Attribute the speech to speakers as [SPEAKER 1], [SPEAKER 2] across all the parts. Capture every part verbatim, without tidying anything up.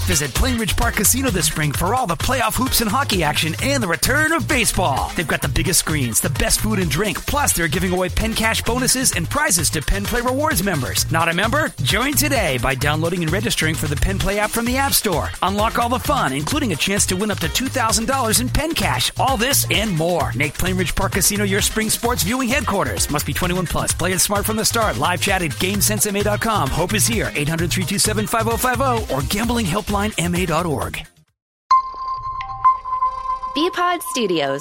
[SPEAKER 1] Visit Plainridge Park Casino this spring for all the playoff hoops and hockey action and the return of baseball. They've got the biggest screens, the best food and drink, plus they're giving away Penn Cash bonuses and prizes to Penn Play Rewards members. Not a member? Join today by downloading and registering for the Penn Play app from the App Store. Unlock all the fun, including a chance to win up to two thousand dollars in Penn Cash. All this and more. Make Plainridge Park Casino your spring sports viewing headquarters. Must be twenty-one plus. Play it smart from the start. Live chat at game sense m a dot com. Hope is here. eight hundred, three two seven, five oh five oh or gambling helpline m a dot org.
[SPEAKER 2] B-Pod Studios.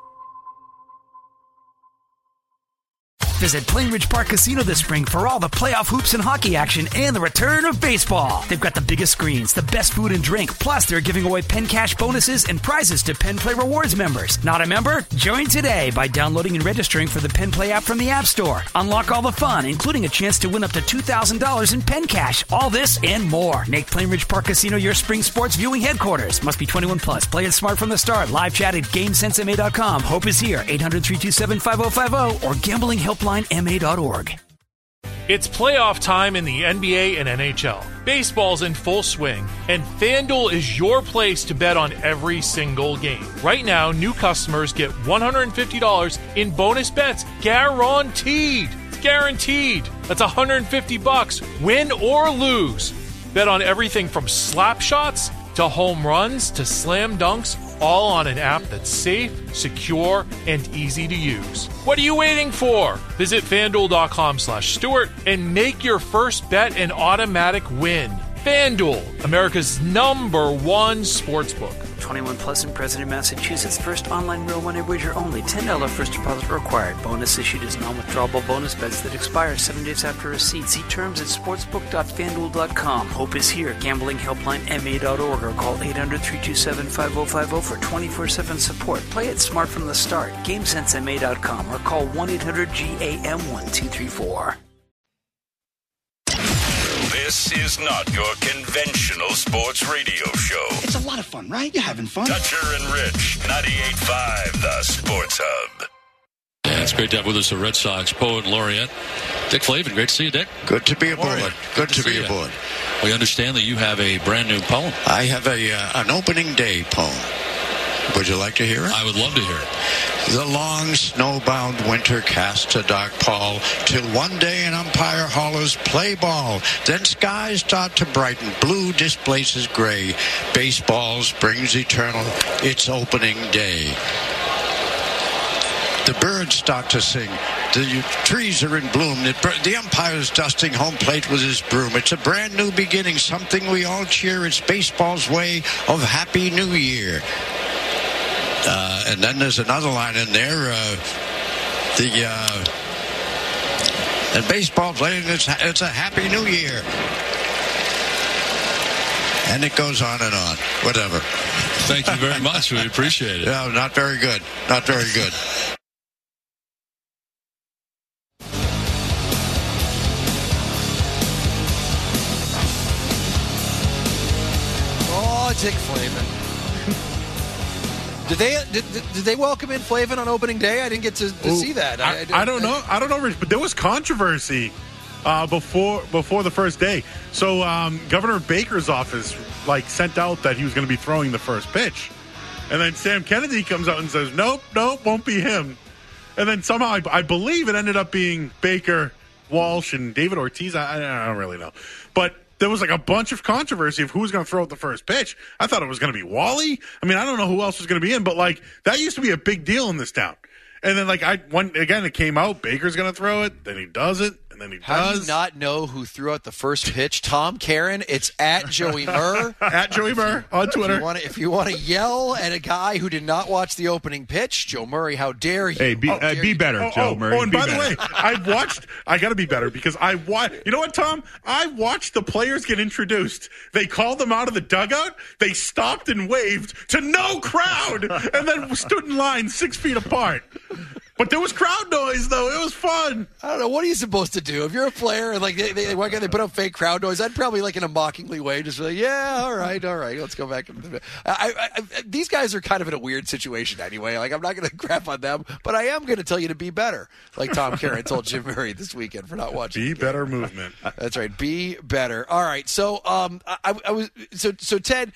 [SPEAKER 1] Visit Plainridge Park Casino this spring for all the playoff hoops and hockey action and the return of baseball. They've got the biggest screens, the best food and drink, plus they're giving away Penn Cash bonuses and prizes to Penn Play Rewards members. Not a member? Join today by downloading and registering for the Penn Play app from the App Store. Unlock all the fun, including a chance to win up to two thousand dollars in Penn Cash. All this and more. Make Plainridge Park Casino your spring sports viewing headquarters. Must be twenty-one plus. Play it smart from the start. Live chat at game sense m a dot com. Hope is here. eight hundred, three two seven, five oh five oh or gambling helpline m a dot org.
[SPEAKER 3] It's playoff time in the N B A and N H L. Baseball's in full swing, and FanDuel is your place to bet on every single game. Right now, new customers get one hundred fifty dollars in bonus bets, guaranteed. It's guaranteed. That's one hundred fifty bucks, win or lose. Bet on everything from slap shots to home runs to slam dunks, all on an app that's safe, secure, and easy to use. What are you waiting for? Visit FanDuel.com slash Stewart and make your first bet an automatic win. FanDuel, America's number one sportsbook.
[SPEAKER 1] twenty-one plus and present in Massachusetts. First online real money wager only. ten dollars first deposit required. Bonus issued as non-withdrawable bonus bets that expire seven days after receipt. See terms at sportsbook dot fanduel dot com. Hope is here. Gambling helpline m a dot org or call eight hundred, three two seven, five oh five oh for twenty-four seven support. Play it smart from the start. game sense m a dot com or call one eight hundred G A M one two three four.
[SPEAKER 4] This is not your conventional sports radio show.
[SPEAKER 5] It's a lot of fun, right? You're having fun.
[SPEAKER 4] Dutcher and Rich, ninety-eight point five, the Sports Hub.
[SPEAKER 6] Yeah, it's great to have with us a Red Sox poet and laureate, Dick Flavin. Great to see you, Dick.
[SPEAKER 7] Good to be aboard. Good,
[SPEAKER 6] Good
[SPEAKER 7] to,
[SPEAKER 6] to
[SPEAKER 7] be
[SPEAKER 6] you.
[SPEAKER 7] aboard.
[SPEAKER 6] We understand that you have a brand new poem.
[SPEAKER 7] I have a uh, an opening day poem. Would you like to hear it?
[SPEAKER 6] I would love to hear it.
[SPEAKER 7] The long snowbound winter casts a dark pall, till one day an umpire hollers, play ball. Then skies start to brighten, blue displaces gray. Baseball springs eternal, it's opening day. The birds start to sing. The trees are in bloom. The umpire is dusting home plate with his broom. It's a brand new beginning, something we all cheer. It's baseball's way of Happy New Year. Uh, and then there's another line in there. Uh, the uh, and baseball playing, it's, it's a Happy New Year. And it goes on and on. Whatever.
[SPEAKER 6] Thank you very much. We appreciate it.
[SPEAKER 7] No, not very good. Not very good.
[SPEAKER 8] Oh, Dick Flavin. Did they did, did they welcome in Flavin on opening day? I didn't get to, to
[SPEAKER 9] Ooh,
[SPEAKER 8] see that.
[SPEAKER 9] I,
[SPEAKER 8] I, I,
[SPEAKER 9] I don't know. I don't know, Rich, but there was controversy uh, before before the first day. So um, Governor Baker's office like sent out that he was going to be throwing the first pitch, and then Sam Kennedy comes out and says, "Nope, nope, won't be him." And then somehow I, I believe it ended up being Baker, Walsh, and David Ortiz. I, I don't really know, but there was like a bunch of controversy of who was going to throw out the first pitch. I thought it was going to be Wally. I mean, I don't know who else was going to be in, but like that used to be a big deal in this town. And then like I one again, it came out Baker's going to throw it. Then he does it, and then he
[SPEAKER 8] How
[SPEAKER 9] does.
[SPEAKER 8] do you not know who threw out the first pitch? Tom Karen. It's at Joey Murr.
[SPEAKER 9] At Joey Murr on Twitter.
[SPEAKER 8] If you want to yell at a guy who did not watch the opening pitch, Joe Murray, how dare you?
[SPEAKER 10] Hey, be,
[SPEAKER 8] How
[SPEAKER 10] uh,
[SPEAKER 8] dare
[SPEAKER 10] be
[SPEAKER 8] you?
[SPEAKER 10] better,
[SPEAKER 9] Oh,
[SPEAKER 10] Joe
[SPEAKER 9] oh,
[SPEAKER 10] Murray.
[SPEAKER 9] oh, and
[SPEAKER 10] be
[SPEAKER 9] by
[SPEAKER 10] better.
[SPEAKER 9] the way, I watched. I got to be better because I watched. You know what, Tom? I watched the players get introduced. They called them out of the dugout. They stopped and waved to no crowd, and then stood in line six feet apart. But there was crowd noise, though. It was fun.
[SPEAKER 8] I don't know. What are you supposed to do? If you're a player and like they, they, why can't they put up fake crowd noise? I'd probably like in a mockingly way just be like, yeah, all right, all right, let's go back. I, I, I, these guys are kind of in a weird situation anyway. Like I'm not going to crap on them, but I am going to tell you to be better. Like Tom Caron told Jim Murray this weekend for not watching.
[SPEAKER 9] Be better movement.
[SPEAKER 8] That's right. Be better. All right. So um, I, I was so so Ted.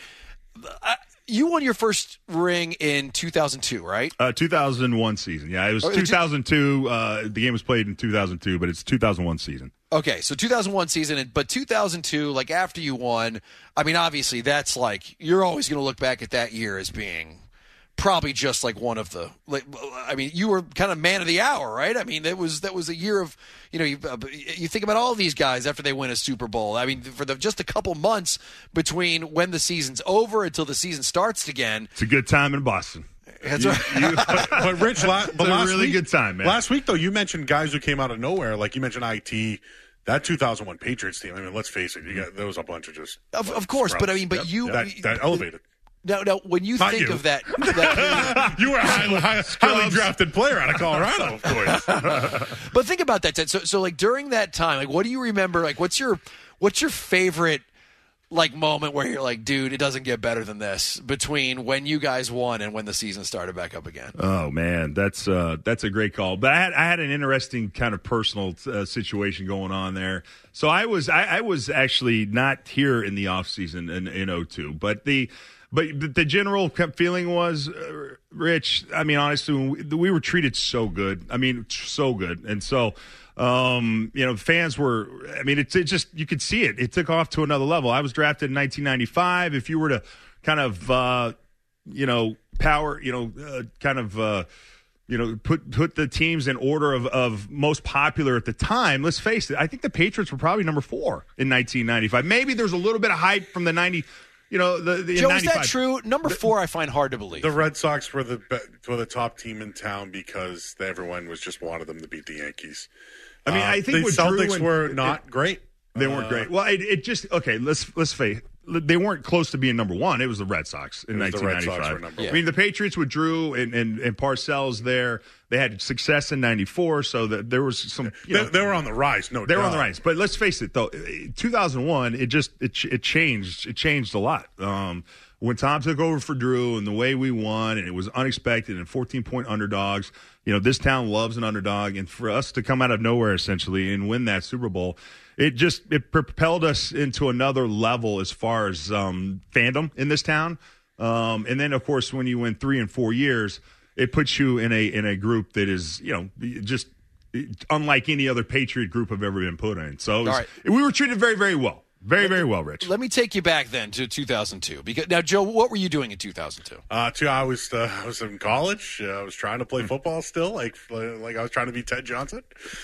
[SPEAKER 8] I, You won your first ring in two thousand two, right?
[SPEAKER 10] Uh, two thousand one season. Yeah, it was two thousand two. Uh, the game was played in two thousand two, but it's two thousand one season.
[SPEAKER 8] Okay, so two thousand one season, but two thousand two, like after you won, I mean, obviously that's like, you're always going to look back at that year as being probably just like one of the, like, I mean, you were kind of man of the hour, right? I mean, that was that was a year of, you know, you, uh, you think about all these guys after they win a Super Bowl. I mean, for the just a couple months between when the season's over until the season starts again.
[SPEAKER 10] It's a good time in Boston.
[SPEAKER 8] That's
[SPEAKER 10] you,
[SPEAKER 8] right.
[SPEAKER 9] You, but, but Rich, la- but
[SPEAKER 10] it's
[SPEAKER 9] last
[SPEAKER 10] a really
[SPEAKER 9] week,
[SPEAKER 10] good time, man.
[SPEAKER 9] Last week, though, you mentioned guys who came out of nowhere. Like you mentioned I T, that two thousand one Patriots team. I mean, let's face it, you got there was a bunch of just
[SPEAKER 8] of, of course,
[SPEAKER 9] sprouts.
[SPEAKER 8] but I mean, but
[SPEAKER 9] yep.
[SPEAKER 8] you
[SPEAKER 9] that, that elevated.
[SPEAKER 8] No, no. When you
[SPEAKER 9] Not
[SPEAKER 8] think
[SPEAKER 9] you.
[SPEAKER 8] of that, that
[SPEAKER 9] you were a highly, high, highly drafted player out of Colorado, of course.
[SPEAKER 8] But think about that, Ted. So, so like during that time, like, what do you remember? Like, what's your, what's your favorite, like, moment where you're like, dude, it doesn't get better than this between when you guys won and when the season started back up again?
[SPEAKER 10] Oh man, that's uh, that's a great call. But I had I had an interesting kind of personal uh, situation going on there. So I was I, I was actually not here in the off season in in oh two, but the. But the general feeling was, uh, Rich, I mean, honestly, we, we were treated so good. I mean, so good. And so, um, you know, fans were, I mean, it's it just, you could see it. It took off to another level. I was drafted in nineteen ninety-five. If you were to kind of, uh, you know, power, you know, uh, kind of, uh, you know, put put the teams in order of, of most popular at the time, let's face it, I think the Patriots were probably number four in nineteen ninety-five. Maybe there's a little bit of hype from the ninety. You know, the, the
[SPEAKER 8] Joe, is that true? Number four, I find hard to believe.
[SPEAKER 9] The Red Sox were the were the top team in town because everyone was just wanted them to beat the Yankees.
[SPEAKER 10] I mean,
[SPEAKER 9] uh,
[SPEAKER 10] I think
[SPEAKER 9] the
[SPEAKER 10] what
[SPEAKER 9] Celtics
[SPEAKER 10] and,
[SPEAKER 9] were not it, great.
[SPEAKER 10] They weren't uh, great. Well, it, it just okay. Let's let's face. They weren't close to being number one. It was the Red Sox in nineteen ninety-five.
[SPEAKER 9] Yeah.
[SPEAKER 10] I mean, the Patriots with Drew and, and, and Parcells there. They had success in ninety-four, so that there was some. You
[SPEAKER 9] they,
[SPEAKER 10] know,
[SPEAKER 9] they were on the rise. No,
[SPEAKER 10] they
[SPEAKER 9] doubt.
[SPEAKER 10] were on the rise. But let's face it, though, two thousand one, it just it it changed. It changed a lot. Um, when Tom took over for Drew and the way we won, and it was unexpected and fourteen point underdogs. You know, this town loves an underdog, and for us to come out of nowhere essentially and win that Super Bowl. It just it propelled us into another level as far as um, fandom in this town, um, and then of course when you win three and four years, it puts you in a in a group that is you know just unlike any other Patriot group I've ever been put in. So it was,
[SPEAKER 8] All right.
[SPEAKER 10] we were treated very very well, very very well, Rich.
[SPEAKER 8] Let me take you back then to two thousand two. Because now, Joe, what were you doing in two thousand two?
[SPEAKER 9] Uh, too, I was uh, I was in college. Uh, I was trying to play football still, like like I was trying to be Ted Johnson.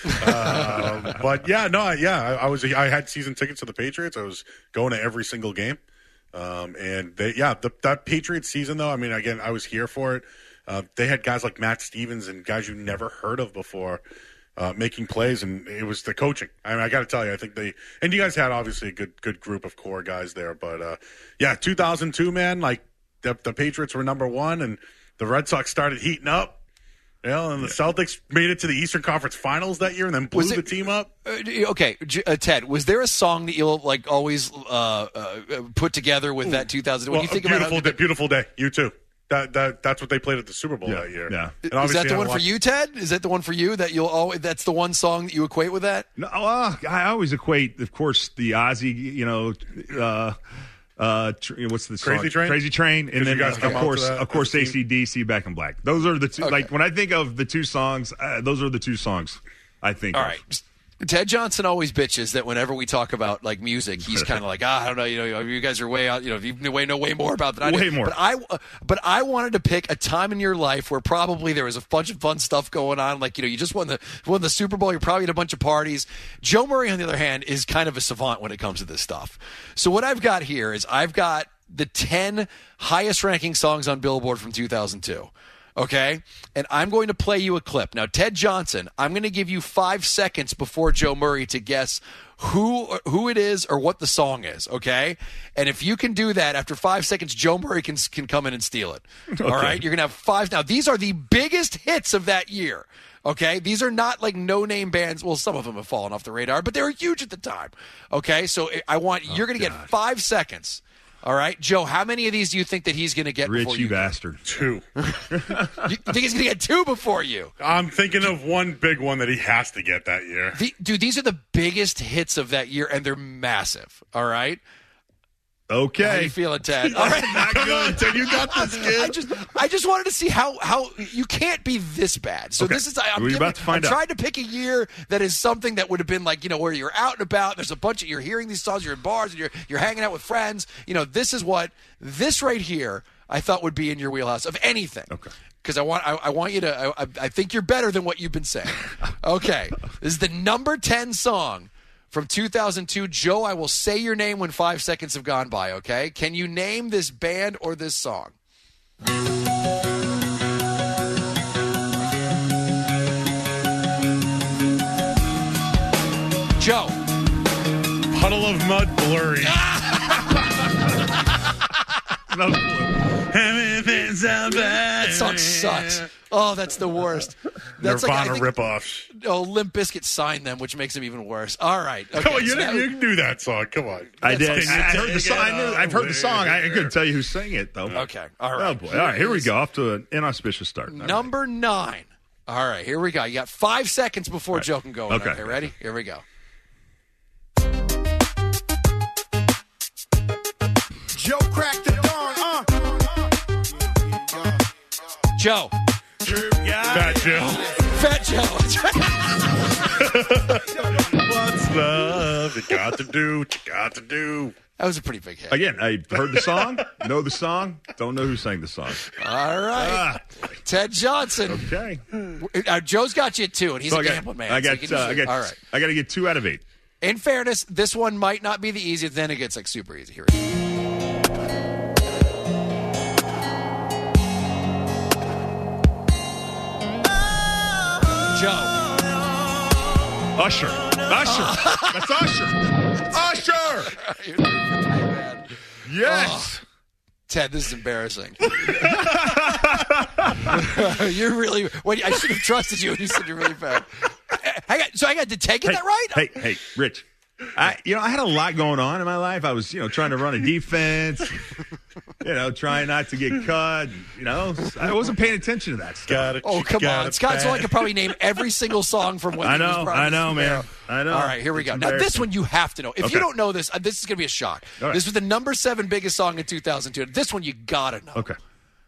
[SPEAKER 9] Uh, but yeah, no, yeah, I, I was. I had season tickets to the Patriots. I was going to every single game, um, and they, yeah, the, that Patriots season though. I mean, again, I was here for it. Uh, they had guys like Matt Stevens and guys you never heard of before. Uh, making plays, and it was the coaching. I mean, I got to tell you, I think they and you guys had obviously a good good group of core guys there, but uh, yeah, two thousand two, man, like the, the Patriots were number one, and the Red Sox started heating up. You know, and the Celtics made it to the Eastern Conference Finals that year, and then blew it, the team up.
[SPEAKER 8] Uh, okay, uh, Ted, was there a song that you'll like always uh, uh, put together with Ooh. that two thousand? When
[SPEAKER 9] well,
[SPEAKER 8] you think
[SPEAKER 9] beautiful
[SPEAKER 8] about
[SPEAKER 9] day, beautiful day, you too. That that that's what they played at the Super Bowl
[SPEAKER 10] yeah,
[SPEAKER 9] that year.
[SPEAKER 10] Yeah.
[SPEAKER 8] Is that the one for you, Ted? Is that the one for you that you'll always? That's the one song that you equate with that?
[SPEAKER 10] No, uh, I always equate, of course, the Ozzy. You know, uh, uh, tr- what's the song?
[SPEAKER 9] Crazy Train?
[SPEAKER 10] Crazy Train, and then
[SPEAKER 9] guys
[SPEAKER 10] uh, of course, of course, A C D C, Back in Black. Those are the two.
[SPEAKER 8] Okay.
[SPEAKER 10] Like when I think of the two songs, uh, those are the two songs I think.
[SPEAKER 8] All
[SPEAKER 10] of.
[SPEAKER 8] right. Ted Johnson always bitches that whenever we talk about like music, he's kind of like, ah, I don't know, you know, you guys are way out, you know, you way know way more about that. I
[SPEAKER 10] Way
[SPEAKER 8] do.
[SPEAKER 10] more.
[SPEAKER 8] But I, but I wanted to pick a time in your life where probably there was a bunch of fun stuff going on. Like, you know, you just won the won the Super Bowl. You're probably at a bunch of parties. Joe Murray, on the other hand, is kind of a savant when it comes to this stuff. So what I've got here is I've got the ten highest ranking songs on Billboard from two thousand two. Okay, and I'm going to play you a clip. Now, Ted Johnson, I'm going to give you five seconds before Joe Murray to guess who who it is or what the song is, okay? And if you can do that, after five seconds, Joe Murray can can come in and steal it. Okay. All right? You're going to have five. Now, these are the biggest hits of that year, Okay, these are not like no-name bands. Well, some of them have fallen off the radar, but they were huge at the time. Okay, so I want you're going to get five seconds. All right, Joe, how many of these do you think that he's going to get
[SPEAKER 10] Rich,
[SPEAKER 8] before
[SPEAKER 10] you
[SPEAKER 8] you?
[SPEAKER 10] bastard.
[SPEAKER 9] Two.
[SPEAKER 8] You think he's going to get two before you?
[SPEAKER 9] I'm thinking of one big one that he has to get that year.
[SPEAKER 8] The, dude, these are the biggest hits of that year, and they're massive. All right.
[SPEAKER 10] Okay.
[SPEAKER 8] How you feeling, Ted? All right.
[SPEAKER 9] Not good. Ted, you got this, kid.
[SPEAKER 8] I just, I just wanted to see how, how you can't be this bad. So
[SPEAKER 10] Okay.
[SPEAKER 8] this is, I'm,
[SPEAKER 10] We're
[SPEAKER 8] giving,
[SPEAKER 10] about to find
[SPEAKER 8] I'm
[SPEAKER 10] out.
[SPEAKER 8] trying to pick a year that is something that would have been like, you know, where you're out and about. There's a bunch of, you're hearing these songs, you're in bars, and you're, you're hanging out with friends. You know, this is what, this right here, I thought would be in your wheelhouse of anything.
[SPEAKER 10] Okay.
[SPEAKER 8] Because I want, I, I want you to, I, I think you're better than what you've been saying. Okay. This is the number ten song from two thousand two. Joe, I will say your name when five seconds have gone by, okay? Can you name this band or this song? Joe.
[SPEAKER 9] Puddle of Mud Blurry.
[SPEAKER 10] No clue.
[SPEAKER 8] That song sucks. Oh, that's the worst. That's
[SPEAKER 9] Nirvana
[SPEAKER 8] like, I think,
[SPEAKER 9] ripoffs.
[SPEAKER 8] oh, Limp Bizkit signed them, which makes them even worse. All right. Okay,
[SPEAKER 9] Come on, you,
[SPEAKER 8] so
[SPEAKER 9] didn't,
[SPEAKER 8] that-
[SPEAKER 9] you can do that song. Come on.
[SPEAKER 10] I did.
[SPEAKER 8] That's
[SPEAKER 10] I, I
[SPEAKER 8] okay.
[SPEAKER 10] heard the song. I knew, I've heard the song. I, I couldn't tell you who sang it, though.
[SPEAKER 8] Okay. All
[SPEAKER 10] Oh,
[SPEAKER 8] right.
[SPEAKER 10] boy. All right, here we go. Off to an inauspicious start. All right.
[SPEAKER 8] Number nine. All right, here we go. You got five seconds before Joe can go.
[SPEAKER 10] Okay.
[SPEAKER 8] Okay, ready? Here we go.
[SPEAKER 5] Joe cracked the dawn, uh.
[SPEAKER 8] Joe.
[SPEAKER 9] Fat Joe.
[SPEAKER 8] Fat Joe. That's right.
[SPEAKER 9] What's love? You got to do what you got to do.
[SPEAKER 8] That was a pretty big hit.
[SPEAKER 10] Again, I heard the song, know the song, don't know who sang the song.
[SPEAKER 8] All right.
[SPEAKER 10] Ah,
[SPEAKER 8] Ted Johnson.
[SPEAKER 10] okay.
[SPEAKER 8] Uh, Joe's got you at two, and he's
[SPEAKER 10] So
[SPEAKER 8] a
[SPEAKER 10] I got,
[SPEAKER 8] gambling man.
[SPEAKER 10] I
[SPEAKER 8] so
[SPEAKER 10] got,
[SPEAKER 8] he can
[SPEAKER 10] uh, I
[SPEAKER 8] usually-
[SPEAKER 10] got,
[SPEAKER 8] all right.
[SPEAKER 10] I got to get two out of eight.
[SPEAKER 8] In fairness, this one might not be the easiest. Then it gets like super easy. Here it is. Joe.
[SPEAKER 10] Usher. Usher. That's Usher. Usher. Yes.
[SPEAKER 8] Ted, this is embarrassing. You're really. When, I should have trusted you when you said you're really bad. I got, so I got to take it
[SPEAKER 10] Hey,
[SPEAKER 8] that right?
[SPEAKER 10] hey, hey, Rich. I, you know, I had a lot going on in my life. I was, you know, trying to run a defense, you know, trying not to get cut. You know, I wasn't paying attention to that stuff.
[SPEAKER 9] Got it.
[SPEAKER 8] Oh, come
[SPEAKER 9] got
[SPEAKER 8] on.
[SPEAKER 9] it
[SPEAKER 8] Scott, so I
[SPEAKER 9] bad.
[SPEAKER 8] could probably name every single song from when
[SPEAKER 10] I
[SPEAKER 8] he was
[SPEAKER 10] know,
[SPEAKER 8] probably-
[SPEAKER 10] I know, man. I know.
[SPEAKER 8] All right, here we
[SPEAKER 10] It's
[SPEAKER 8] go. Now, this
[SPEAKER 10] embarrassing.
[SPEAKER 8] one you have to know. If
[SPEAKER 10] Okay.
[SPEAKER 8] you don't know this, uh, this is going to be a shock.
[SPEAKER 10] All right.
[SPEAKER 8] This was the number seven biggest song in two thousand two. This one you got to know.
[SPEAKER 10] Okay.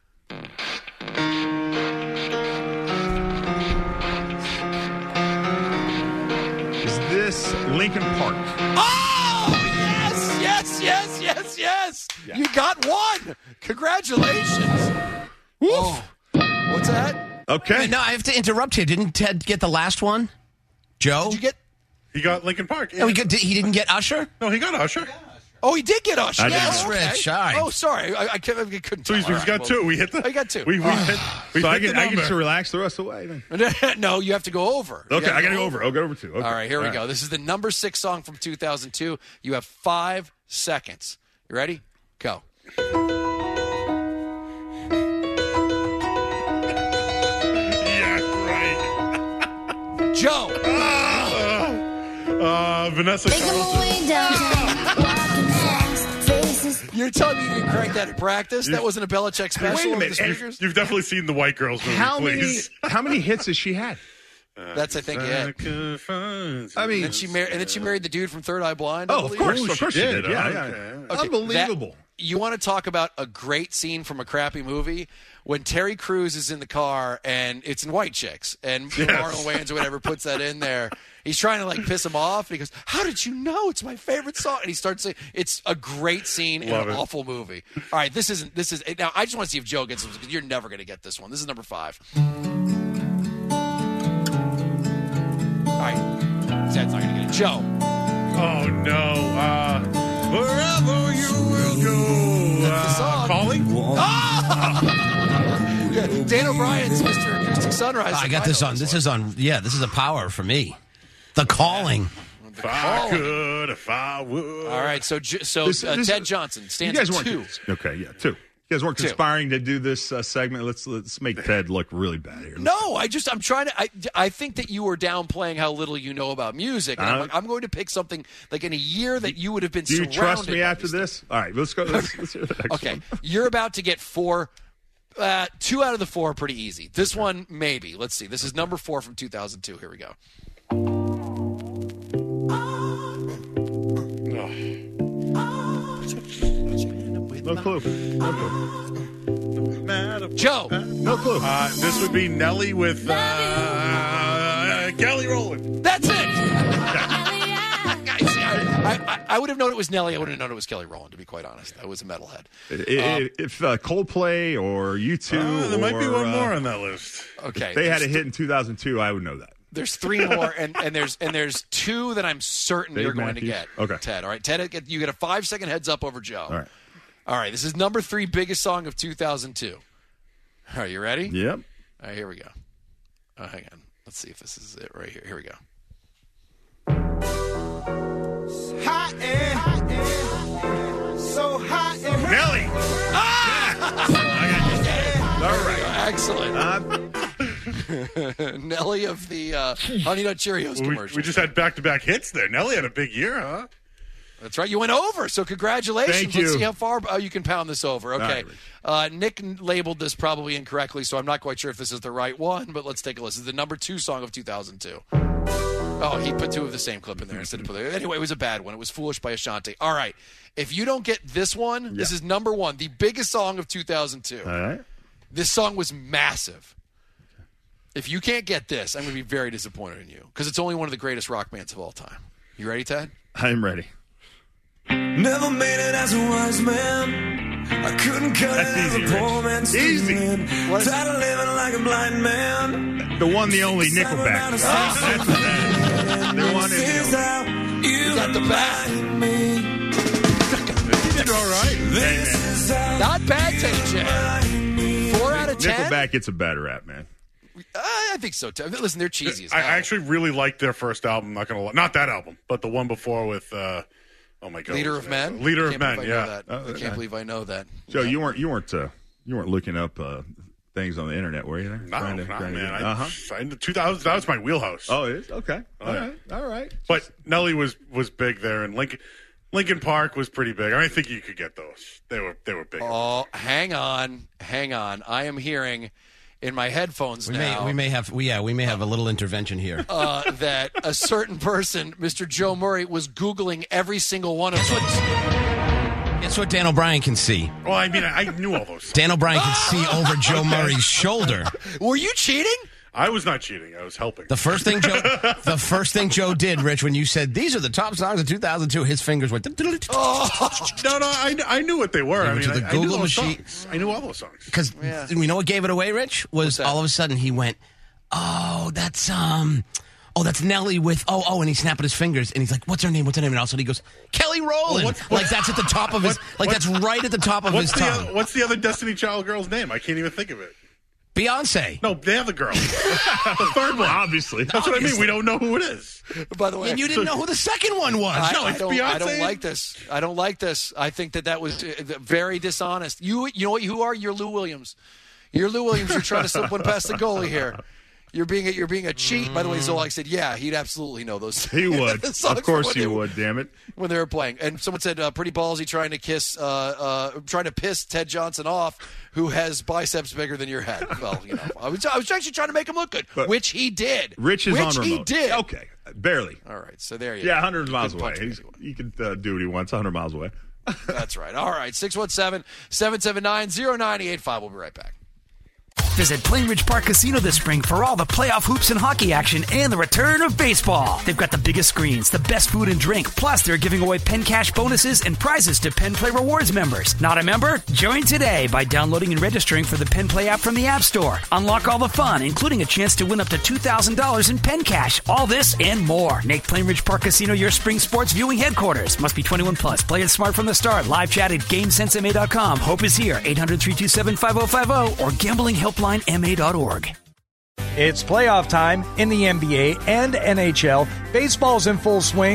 [SPEAKER 10] Is this Lincoln Park?
[SPEAKER 8] Oh, yes, yes, yes, yes, yes.
[SPEAKER 10] Yeah.
[SPEAKER 8] You got one. Congratulations. Oh, what's that?
[SPEAKER 10] Okay.
[SPEAKER 11] No, I have to interrupt you. Didn't Ted get the last one? Joe?
[SPEAKER 8] Did you get?
[SPEAKER 9] He got Lincoln Park.
[SPEAKER 11] No, he, got, he didn't get Usher?
[SPEAKER 9] No, he got Usher.
[SPEAKER 8] Oh, he did get Usher.
[SPEAKER 10] I
[SPEAKER 8] Yes,
[SPEAKER 10] didn't.
[SPEAKER 8] okay.
[SPEAKER 11] Rich, all right.
[SPEAKER 8] Oh, sorry. I, I, couldn't- I couldn't
[SPEAKER 9] So
[SPEAKER 8] tell.
[SPEAKER 9] he's, he's
[SPEAKER 8] All
[SPEAKER 9] got
[SPEAKER 8] right,
[SPEAKER 9] two. We hit the.
[SPEAKER 8] I got two.
[SPEAKER 9] We, we hit, we
[SPEAKER 10] So I
[SPEAKER 9] hit
[SPEAKER 10] get,
[SPEAKER 9] the
[SPEAKER 10] I get
[SPEAKER 9] number.
[SPEAKER 10] to relax the rest of the way. Then.
[SPEAKER 8] well, no, you have to go over. You
[SPEAKER 10] Okay,
[SPEAKER 8] have
[SPEAKER 10] I got to go over. I'll go over two. Okay.
[SPEAKER 8] All right, here we
[SPEAKER 10] All
[SPEAKER 8] go.
[SPEAKER 10] right.
[SPEAKER 8] This is the number six song from two thousand two. You have five seconds. You ready? Go.
[SPEAKER 9] Yeah, right.
[SPEAKER 8] Joe.
[SPEAKER 9] Uh, Vanessa Carlton.
[SPEAKER 8] You're telling me you didn't crank that at practice? That wasn't a Belichick special
[SPEAKER 10] Wait a
[SPEAKER 8] over
[SPEAKER 10] minute.
[SPEAKER 8] the
[SPEAKER 10] You've-
[SPEAKER 8] speakers?
[SPEAKER 9] You've definitely seen the White Girls movie,
[SPEAKER 10] How many?
[SPEAKER 9] please.
[SPEAKER 10] How many hits has she had?
[SPEAKER 8] That's, I think, it.
[SPEAKER 10] I mean,
[SPEAKER 8] And then she mar- and then she married the dude from Third Eye Blind. I
[SPEAKER 10] oh, of
[SPEAKER 8] believe.
[SPEAKER 10] course,
[SPEAKER 9] Oh,
[SPEAKER 10] of course
[SPEAKER 9] she
[SPEAKER 10] she
[SPEAKER 9] did.
[SPEAKER 10] did. Yeah,
[SPEAKER 9] Okay.
[SPEAKER 10] yeah.
[SPEAKER 8] Okay,
[SPEAKER 10] Unbelievable.
[SPEAKER 8] that- you want to talk about a great scene from a crappy movie? When Terry Crews is in the car and it's in White Chicks and Marlon Wayans or whatever puts that in there. He's trying to like piss him off and he goes, "How did you know it's my favorite song?" And he starts saying, "It's a great scene in
[SPEAKER 9] Love
[SPEAKER 8] an
[SPEAKER 9] it.
[SPEAKER 8] awful movie." All right, this isn't. This is now. I just want to see if Joe gets this because you're never going to get this one. This is number five. All right, Ted's not going to get it. Joe.
[SPEAKER 9] Oh, no. Uh, wherever you will go.
[SPEAKER 8] That's the song.
[SPEAKER 9] Uh, calling?
[SPEAKER 8] Yeah, Dan O'Brien's Mister Acoustic Sunrise.
[SPEAKER 11] I got
[SPEAKER 8] I
[SPEAKER 11] this
[SPEAKER 8] know
[SPEAKER 11] on. This
[SPEAKER 8] one.
[SPEAKER 11] is on. Yeah, this is a power for me. The Calling.
[SPEAKER 9] If I could, if I would.
[SPEAKER 8] All right, so J- so
[SPEAKER 10] This-
[SPEAKER 8] uh,
[SPEAKER 10] this-
[SPEAKER 8] Ted Johnson
[SPEAKER 10] You
[SPEAKER 8] stands
[SPEAKER 10] guys
[SPEAKER 8] at
[SPEAKER 10] weren't
[SPEAKER 8] two.
[SPEAKER 10] kids. Okay, yeah, two. You guys weren't
[SPEAKER 8] Two.
[SPEAKER 10] conspiring to do this uh, segment. Let's let's make Ted look really bad here.
[SPEAKER 8] No, I just I'm trying to. I, I think that you were downplaying how little you know about music. And I'm,
[SPEAKER 10] Uh,
[SPEAKER 8] like, I'm going to pick something like in a year that you would have been.
[SPEAKER 10] Do you
[SPEAKER 8] surrounded
[SPEAKER 10] trust me
[SPEAKER 8] by
[SPEAKER 10] after this? All right, let's go. Let's, let's hear the next
[SPEAKER 8] Okay,
[SPEAKER 10] one.
[SPEAKER 8] you're about to get four. Uh, two out of the four are pretty easy. This one, maybe. Let's see. This is number four from two thousand two. Here we go.
[SPEAKER 10] No clue. No clue.
[SPEAKER 8] Joe.
[SPEAKER 10] No clue.
[SPEAKER 9] Uh, this would be Nelly with uh, Kelly Rowland.
[SPEAKER 8] That's it. I, see, I, I, I would have known it was Nelly. I wouldn't have known it was Kelly Rowland, to be quite honest. I was a metalhead.
[SPEAKER 10] I-
[SPEAKER 8] Um,
[SPEAKER 10] If uh, Coldplay or U two,
[SPEAKER 9] Uh, there might be
[SPEAKER 10] or,
[SPEAKER 9] one more
[SPEAKER 10] uh,
[SPEAKER 9] on that list.
[SPEAKER 8] Okay.
[SPEAKER 10] if they had a
[SPEAKER 8] there's
[SPEAKER 10] hit in two thousand two, I would know that.
[SPEAKER 8] There's three more, and, and there's and there's two that I'm certain
[SPEAKER 10] Dave
[SPEAKER 8] you're going
[SPEAKER 10] Matthews?
[SPEAKER 8] to get.
[SPEAKER 10] Okay.
[SPEAKER 8] Ted. All right, Ted, you get a five second heads up over Joe.
[SPEAKER 10] All right.
[SPEAKER 8] All right. This is number three biggest song of two thousand two. All right, you ready?
[SPEAKER 10] Yep.
[SPEAKER 8] All right, here we go. Oh, hang on. Let's see if this is it right here. Here we go.
[SPEAKER 5] Hot air, hot air, so hot air.
[SPEAKER 10] Nelly.
[SPEAKER 8] All right. Excellent.
[SPEAKER 10] Uh,
[SPEAKER 8] Nelly of the uh, Honey Nut Cheerios
[SPEAKER 9] We,
[SPEAKER 8] commercial.
[SPEAKER 9] we just had back-to-back hits there. Nelly had a big year, huh?
[SPEAKER 8] That's right. You went over, so congratulations.
[SPEAKER 10] Thank
[SPEAKER 8] Let's
[SPEAKER 10] you.
[SPEAKER 8] see how far uh, you can pound this over. Okay.
[SPEAKER 10] right, Rich.
[SPEAKER 8] uh, Nick n- labeled this probably incorrectly, so I'm not quite sure if this is the right one, but let's take a listen. This is the number two song of two thousand two. Oh, he put two of the same clip in there instead of put it. Anyway, it was a bad one. It was Foolish by Ashanti. All right. If you don't get this one, this
[SPEAKER 10] Yeah.
[SPEAKER 8] is number one, the biggest song of two thousand two.
[SPEAKER 10] All right.
[SPEAKER 8] This song was massive. If you can't get this, I'm going to be very disappointed in you because it's only one of the greatest rock bands of all time. You ready, Ted?
[SPEAKER 10] I'm ready.
[SPEAKER 12] Never made it as a wise man. I couldn't cut
[SPEAKER 10] That's
[SPEAKER 12] it as
[SPEAKER 10] easy,
[SPEAKER 12] a poor
[SPEAKER 10] Rich.
[SPEAKER 12] man
[SPEAKER 10] Easy.
[SPEAKER 12] stealing. Tired of living like a blind man.
[SPEAKER 10] The one, the only Nickelback. That's that. The one
[SPEAKER 12] This is
[SPEAKER 10] is the
[SPEAKER 12] how you
[SPEAKER 8] got the back.
[SPEAKER 12] remind me.
[SPEAKER 9] You did all right.
[SPEAKER 12] This is how
[SPEAKER 8] Not bad, Teddy J.
[SPEAKER 12] remind me.
[SPEAKER 8] Four out of ten?
[SPEAKER 10] Nickelback gets a bad rap, man.
[SPEAKER 8] Uh, I think so, too. Listen, they're cheesy as
[SPEAKER 9] I
[SPEAKER 8] hell.
[SPEAKER 9] actually really liked their first album. Not gonna lie, not that album, but the one before with. Uh, oh my god,
[SPEAKER 8] Leader
[SPEAKER 9] what's
[SPEAKER 8] of
[SPEAKER 9] his name?
[SPEAKER 8] Men?
[SPEAKER 9] Leader
[SPEAKER 8] I
[SPEAKER 9] of
[SPEAKER 8] can't
[SPEAKER 9] Men.
[SPEAKER 8] believe I know
[SPEAKER 9] Yeah.
[SPEAKER 8] that.
[SPEAKER 10] Oh,
[SPEAKER 8] I can't
[SPEAKER 10] okay.
[SPEAKER 8] believe I know that.
[SPEAKER 10] Joe,
[SPEAKER 8] Yeah.
[SPEAKER 10] you weren't you weren't uh, you weren't looking up uh, things on the internet, were you? There?
[SPEAKER 9] No,
[SPEAKER 10] Trying to-
[SPEAKER 9] no,
[SPEAKER 10] trying to
[SPEAKER 9] man.
[SPEAKER 10] get-
[SPEAKER 9] I,
[SPEAKER 10] uh-huh.
[SPEAKER 9] I, two thousand. That was my wheelhouse.
[SPEAKER 10] Oh, it is okay. All
[SPEAKER 9] yeah.
[SPEAKER 10] right, all right.
[SPEAKER 9] But Nelly was was big there, and Lincoln Lincoln Park was pretty big. I, mean, I think you could get those. They were they were big.
[SPEAKER 8] Oh, hang on. Hang on. I am hearing in my headphones
[SPEAKER 11] We
[SPEAKER 8] now
[SPEAKER 11] may, we may have, we, yeah, we may have a little intervention here.
[SPEAKER 8] uh, that a certain person, Mister Joe Murray, was Googling every single one of those.
[SPEAKER 11] That's what Dan O'Brien can see.
[SPEAKER 9] Well, I mean, I, I knew all those.
[SPEAKER 11] Dan O'Brien can see over Joe Murray's shoulder.
[SPEAKER 8] Were you cheating?
[SPEAKER 9] I was not cheating. I was helping.
[SPEAKER 11] The first thing Joe, the first thing Joe did, Rich, when you said these are the top songs of two thousand two, his fingers went.
[SPEAKER 9] Oh, no, no, I, I knew what they were.
[SPEAKER 11] They
[SPEAKER 9] I
[SPEAKER 11] went
[SPEAKER 9] mean,
[SPEAKER 11] to the
[SPEAKER 9] I, I knew
[SPEAKER 11] Google
[SPEAKER 9] those
[SPEAKER 11] machine.
[SPEAKER 9] songs. I knew all those songs.
[SPEAKER 11] Because
[SPEAKER 8] Yeah.
[SPEAKER 11] we know what gave it away, Rich, was
[SPEAKER 8] that?
[SPEAKER 11] all of a sudden he went, oh, that's um, oh, that's Nelly with oh, oh, and he's snapping his fingers, and he's like, what's her name? What's her name? And all of a sudden he goes, Kelly Rowland.
[SPEAKER 9] what's-
[SPEAKER 11] like that's at the top of his,
[SPEAKER 9] what-
[SPEAKER 11] like
[SPEAKER 9] what-
[SPEAKER 11] that's right at the top of
[SPEAKER 9] What's
[SPEAKER 11] his
[SPEAKER 9] the
[SPEAKER 11] tongue.
[SPEAKER 9] other, what's the other Destiny Child girl's name? I can't even think of it.
[SPEAKER 11] Beyonce.
[SPEAKER 9] No, the other girl. The third one.
[SPEAKER 10] Obviously,
[SPEAKER 9] That's what I mean. We don't know who it is.
[SPEAKER 8] By the way,
[SPEAKER 11] And you didn't know who the second one was.
[SPEAKER 8] I,
[SPEAKER 9] No,
[SPEAKER 8] I
[SPEAKER 9] it's
[SPEAKER 8] don't, I don't
[SPEAKER 9] Beyonce.
[SPEAKER 8] like this. I don't like this. I think that that was uh, very dishonest. You, you know what you are? You're Lou Williams. You're Lou Williams. You're trying to slip one past the goalie here. You're being a, you're being a cheat. By the way, Zolak said, "Yeah, he'd absolutely know those."
[SPEAKER 10] he would.
[SPEAKER 8] the songs
[SPEAKER 10] Of course,
[SPEAKER 8] when
[SPEAKER 10] he
[SPEAKER 8] they-
[SPEAKER 10] would. Damn it.
[SPEAKER 8] When they were playing, and someone said, uh, "Pretty ballsy trying to kiss, uh, uh, trying to piss Ted Johnson off, who has biceps bigger than your head." Well, you know, I was, I was actually trying to make him look good,
[SPEAKER 10] But
[SPEAKER 8] which he did.
[SPEAKER 10] Rich is
[SPEAKER 8] which
[SPEAKER 10] on
[SPEAKER 8] he
[SPEAKER 10] remote.
[SPEAKER 8] did.
[SPEAKER 10] Okay, barely.
[SPEAKER 8] All right, so there you
[SPEAKER 10] Yeah,
[SPEAKER 8] go.
[SPEAKER 10] one hundred miles
[SPEAKER 8] Couldn't
[SPEAKER 10] away.
[SPEAKER 8] punch me
[SPEAKER 10] He's,
[SPEAKER 8] anyway.
[SPEAKER 10] he can uh, do what he wants. one hundred miles away.
[SPEAKER 8] That's right. All right, six one seven, seven seven nine, zero nine eight five. We'll be right back.
[SPEAKER 1] Visit Plainridge Park Casino this spring for all the playoff hoops and hockey action and the return of baseball. They've got the biggest screens, the best food and drink, plus they're giving away Penn Cash bonuses and prizes to Penn Play Rewards members. Not a member? Join today by downloading and registering for the Penn Play app from the App Store. Unlock all the fun, including a chance to win up to two thousand dollars in Penn Cash. All this and more. Make Plainridge Park Casino your spring sports viewing headquarters. Must be twenty-one plus. Play it smart from the start. Live chat at GameSense M A dot com. Hope is here. eight hundred, three two seven, five oh five oh or gambling helpline M A dot org.
[SPEAKER 13] It's playoff time in the N B A and N H L. Baseball's in full swing.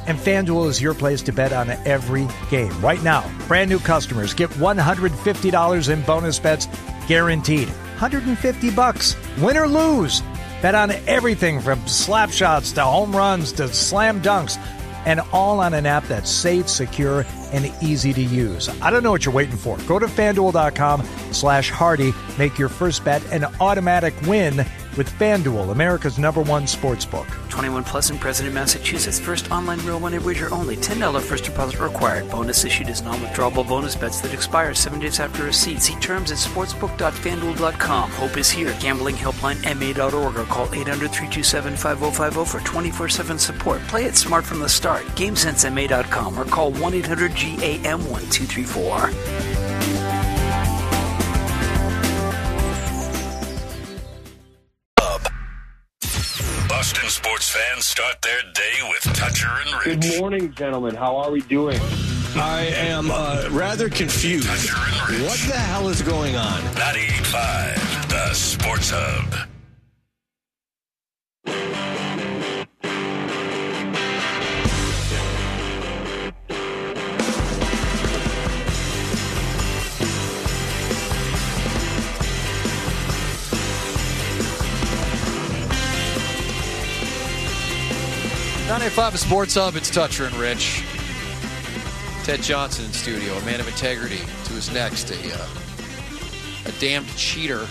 [SPEAKER 13] And FanDuel is your place to bet on every game. Right now, brand new customers get one hundred fifty dollars in bonus bets guaranteed. one hundred fifty bucks, win or lose. Bet on everything from slap shots to home runs to slam dunks, and all on an app that's safe, secure, and easy to use. I don't know what you're waiting for. Go to FanDuel.com slash Hardy. Make your first bet an automatic win with FanDuel, America's number one sports book.
[SPEAKER 1] twenty-one plus in President, Massachusetts. First online real money wager only. ten dollars first deposit required. Bonus issued as non-withdrawable bonus bets that expire seven days after receipt. See terms at sportsbook dot fan duel dot com. Hope is here. Gambling helpline M A dot org or call eight hundred, three two seven, five oh five oh for twenty-four seven support. Play it smart from the start. game sense M A dot com or call one eight hundred G A M one two three four.
[SPEAKER 4] Boston sports fans start their day with Toucher and Rich.
[SPEAKER 14] Good morning, gentlemen. How are we doing?
[SPEAKER 15] I am uh, rather confused.
[SPEAKER 4] Toucher and Rich.
[SPEAKER 15] What the hell is going on?
[SPEAKER 4] ninety-eight point five, the Sports Hub.
[SPEAKER 8] ninety-eight point five Sports Hub, it's Toucher and Rich. Ted Johnson in studio, a man of integrity to his next, a, uh, a damned cheater,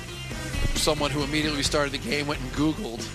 [SPEAKER 8] someone who immediately started the game went and Googled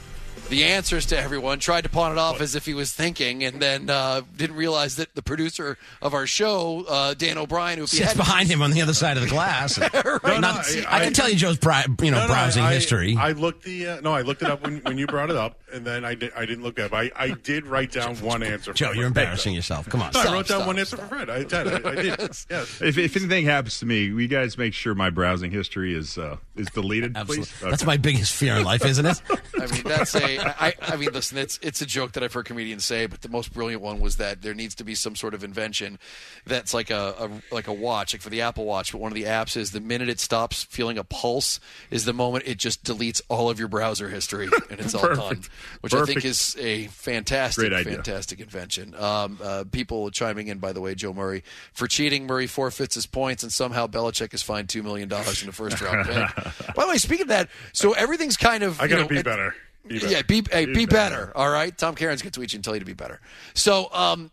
[SPEAKER 8] the answers to everyone, tried to pawn it off as if he was thinking, and then uh, didn't realize that the producer of our show, uh, Dan O'Brien, who
[SPEAKER 11] sits behind him on the other side of the glass.
[SPEAKER 8] right.
[SPEAKER 9] No,
[SPEAKER 11] Not,
[SPEAKER 9] no,
[SPEAKER 11] I,
[SPEAKER 9] I,
[SPEAKER 11] I can tell you Joe's bri- you know
[SPEAKER 9] no, no,
[SPEAKER 11] browsing
[SPEAKER 9] I,
[SPEAKER 11] history.
[SPEAKER 9] I looked the uh, no, I looked it up when, when you brought it up, and then I, did, I didn't look it up. I, I did write down one answer.
[SPEAKER 11] Joe,
[SPEAKER 9] for
[SPEAKER 11] you're
[SPEAKER 9] Fred,
[SPEAKER 11] embarrassing
[SPEAKER 9] though.
[SPEAKER 11] yourself. Come on.
[SPEAKER 9] No,
[SPEAKER 11] stop,
[SPEAKER 9] I wrote down
[SPEAKER 11] stop,
[SPEAKER 9] one answer
[SPEAKER 11] stop.
[SPEAKER 9] for Fred. I did. I, I did. Yes.
[SPEAKER 10] If, if anything happens to me, will you guys make sure my browsing history is uh, is deleted,
[SPEAKER 11] Absolutely.
[SPEAKER 10] please? Okay.
[SPEAKER 11] That's my biggest fear in life, isn't it?
[SPEAKER 8] I mean, that's a. I, I mean, listen, it's it's a joke that I've heard comedians say, but the most brilliant one was that there needs to be some sort of invention that's like a, a like a watch, like for the Apple Watch. But one of the apps is the minute it stops feeling a pulse is the moment it just deletes all of your browser history and it's all done, which Perfect. I think is a fantastic, fantastic invention. Um, uh, people chiming in, by the way, Joe Murray for cheating. Murray forfeits his points, and somehow Belichick is fined two million dollars in the first round pick. By the way, speaking of that, so everything's kind of
[SPEAKER 9] I gotta
[SPEAKER 8] you know,
[SPEAKER 9] be
[SPEAKER 8] it,
[SPEAKER 9] better. Be better.
[SPEAKER 8] Yeah, be, hey,
[SPEAKER 9] be,
[SPEAKER 8] be
[SPEAKER 9] better.
[SPEAKER 8] better. All right, Tom Cairns going to tweet you and tell you to be better. So, um,